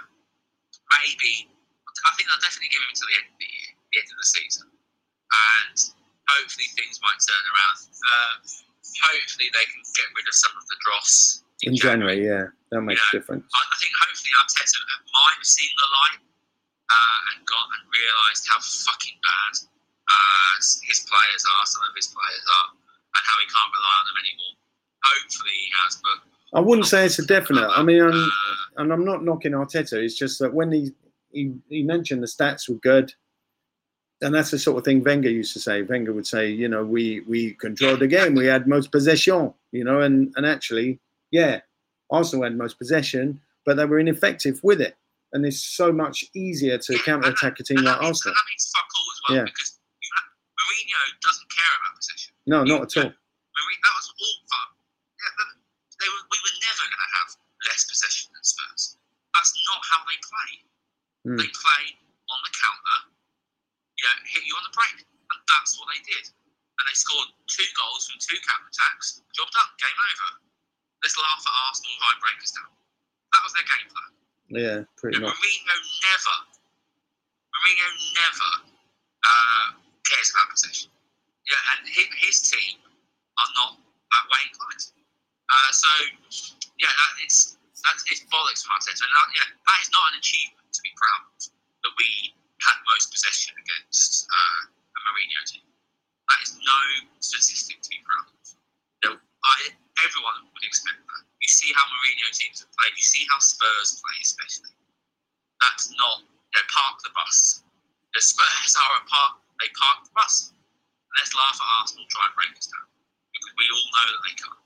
maybe, I think they'll definitely give him to the end of the year, the end of the season. And hopefully things might turn around. Uh, hopefully they can get rid of some of the dross. In, in January, January, yeah, that makes you know, a difference. I, I think hopefully Arteta might have seen the light uh, and got and realised how fucking bad uh, his players are, some of his players are, and how he can't rely on them anymore. Hopefully he has, but I wouldn't say it's a definite. I mean, I'm, uh, and I'm not knocking Arteta. It's just that when he, he he mentioned the stats were good, and that's the sort of thing Wenger used to say. Wenger would say, you know, we we controlled the game. We had most possession, you know, and, and actually, yeah, Arsenal had most possession, but they were ineffective with it. And it's so much easier to yeah, counter-attack a team like means, Arsenal. That means fuck all as well, yeah. because you have, Mourinho doesn't care about possession. No, he, not at all. Mourinho, that was all part. Yeah, they were, we were never going to have less possession than Spurs. That's not how they play. Mm. They play on the counter, you know, hit you on the break. And that's what they did. And they scored two goals from two counter-attacks. Job done. Game over. Let's laugh at Arsenal high breakers down. That was their game plan. Yeah, pretty and much. Mourinho never, Mourinho never uh, cares about possession. Yeah, and his, his team are not that way inclined. Uh, so, yeah, that, it's that's it's bollocks from Arteta. And that, yeah, that is not an achievement to be proud of, that we had most possession against uh, a Mourinho team. That is no statistic to be proud of. You know, I, everyone would expect that. You see how Mourinho teams have played. You see how Spurs play, especially. That's not, you know, park the bus. The Spurs are a park, they park the bus. Let's laugh at Arsenal, try and break us down. Because we all know that they can't.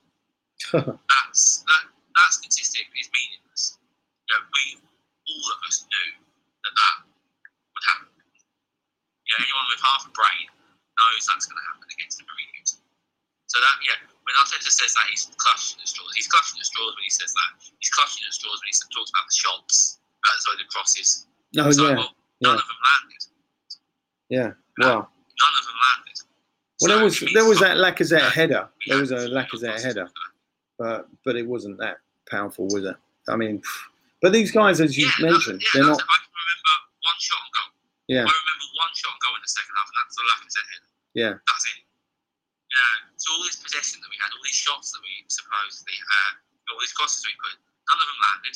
That's, that, that statistic is meaningless. You know, we, all of us knew that that would happen. You know, anyone with half a brain knows that's going to happen against the Mourinho team. So that, yeah, when Arteta says that, he's clutching at straws. He's clutching at straws when he says that. He's clutching at straws when he talks about the shots, uh, sorry, the crosses. No, so, yeah, well, none yeah. of them landed. Yeah, Uh, wow. none of them landed. Well, so there was there was that Lacazette yeah, header. There was a yeah, Lacazette header, but but it wasn't that powerful, was it? I mean, but these guys, as you yeah, mentioned, yeah, they're not. I can remember one shot on goal. Yeah. I remember one shot on goal in the second half, and that's the Lacazette header. Yeah. That's it. Yeah, so all this possession that we had, all these shots that we supposedly had, all these crosses we put, none of them landed.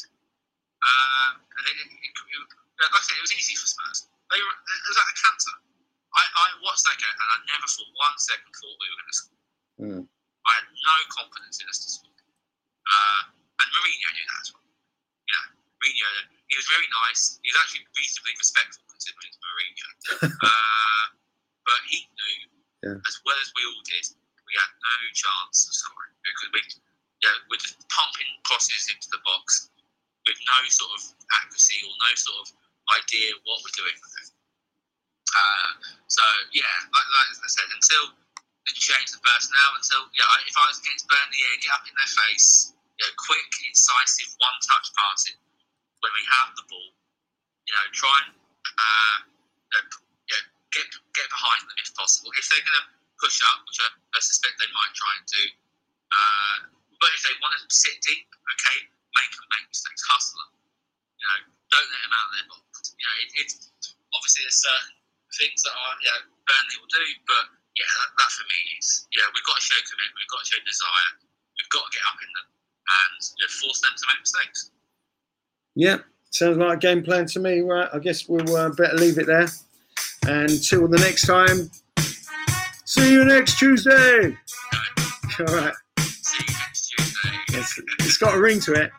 Uh, and it, it, it, it, like I said, it was easy for Spurs. They were, it was like a cancer. I, I watched that game and I never for one second thought we were going to score. Mm. I had no confidence in us to score. Uh, and Mourinho knew that as well. You know, Mourinho, he was very nice. He was actually reasonably respectful considering it's Mourinho. uh, but he knew, yeah. as well as we all did, we had no chance of scoring because we, you know, we're just pumping crosses into the box with no sort of accuracy or no sort of idea what we're doing with it. Uh, so yeah, like, like I said, until they change the personnel, until yeah, if I was against Burnley, yeah, get up in their face, you know, quick, incisive, one-touch passing when we have the ball. You know, try and uh, you know, you know, get get behind them if possible. If they're going to push up, which I, I suspect they might try and do, uh, but if they want to sit deep, okay, make them make mistakes, hustle them. You know, don't let them out of their box. You know, it, it's obviously there's certain things that are, you know, Burnley will do, but yeah, that, that for me is, yeah, we've got to show commitment, we've got to show desire, we've got to get up in them and, you know, force them to make mistakes. Yeah, sounds like a game plan to me. Right, I guess we'll uh, better leave it there. And until the next time, see you next Tuesday. Okay. All right. See you next Tuesday. It's, it's got a ring to it.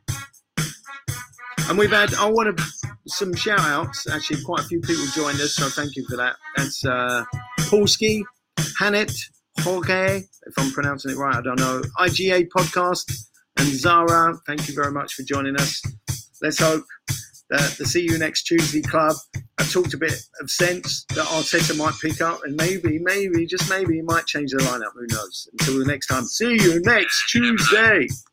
And we've had, I want to, some shout outs. Actually, quite a few people joined us, so thank you for that. That's uh, Polski, Hanet, Jorge, if I'm pronouncing it right, I don't know. I G A Podcast, and Zara, thank you very much for joining us. Let's hope that the See You Next Tuesday Club have talked a bit of sense that Arteta might pick up, and maybe, maybe, just maybe, he might change the lineup. Who knows? Until the next time, see you next Tuesday.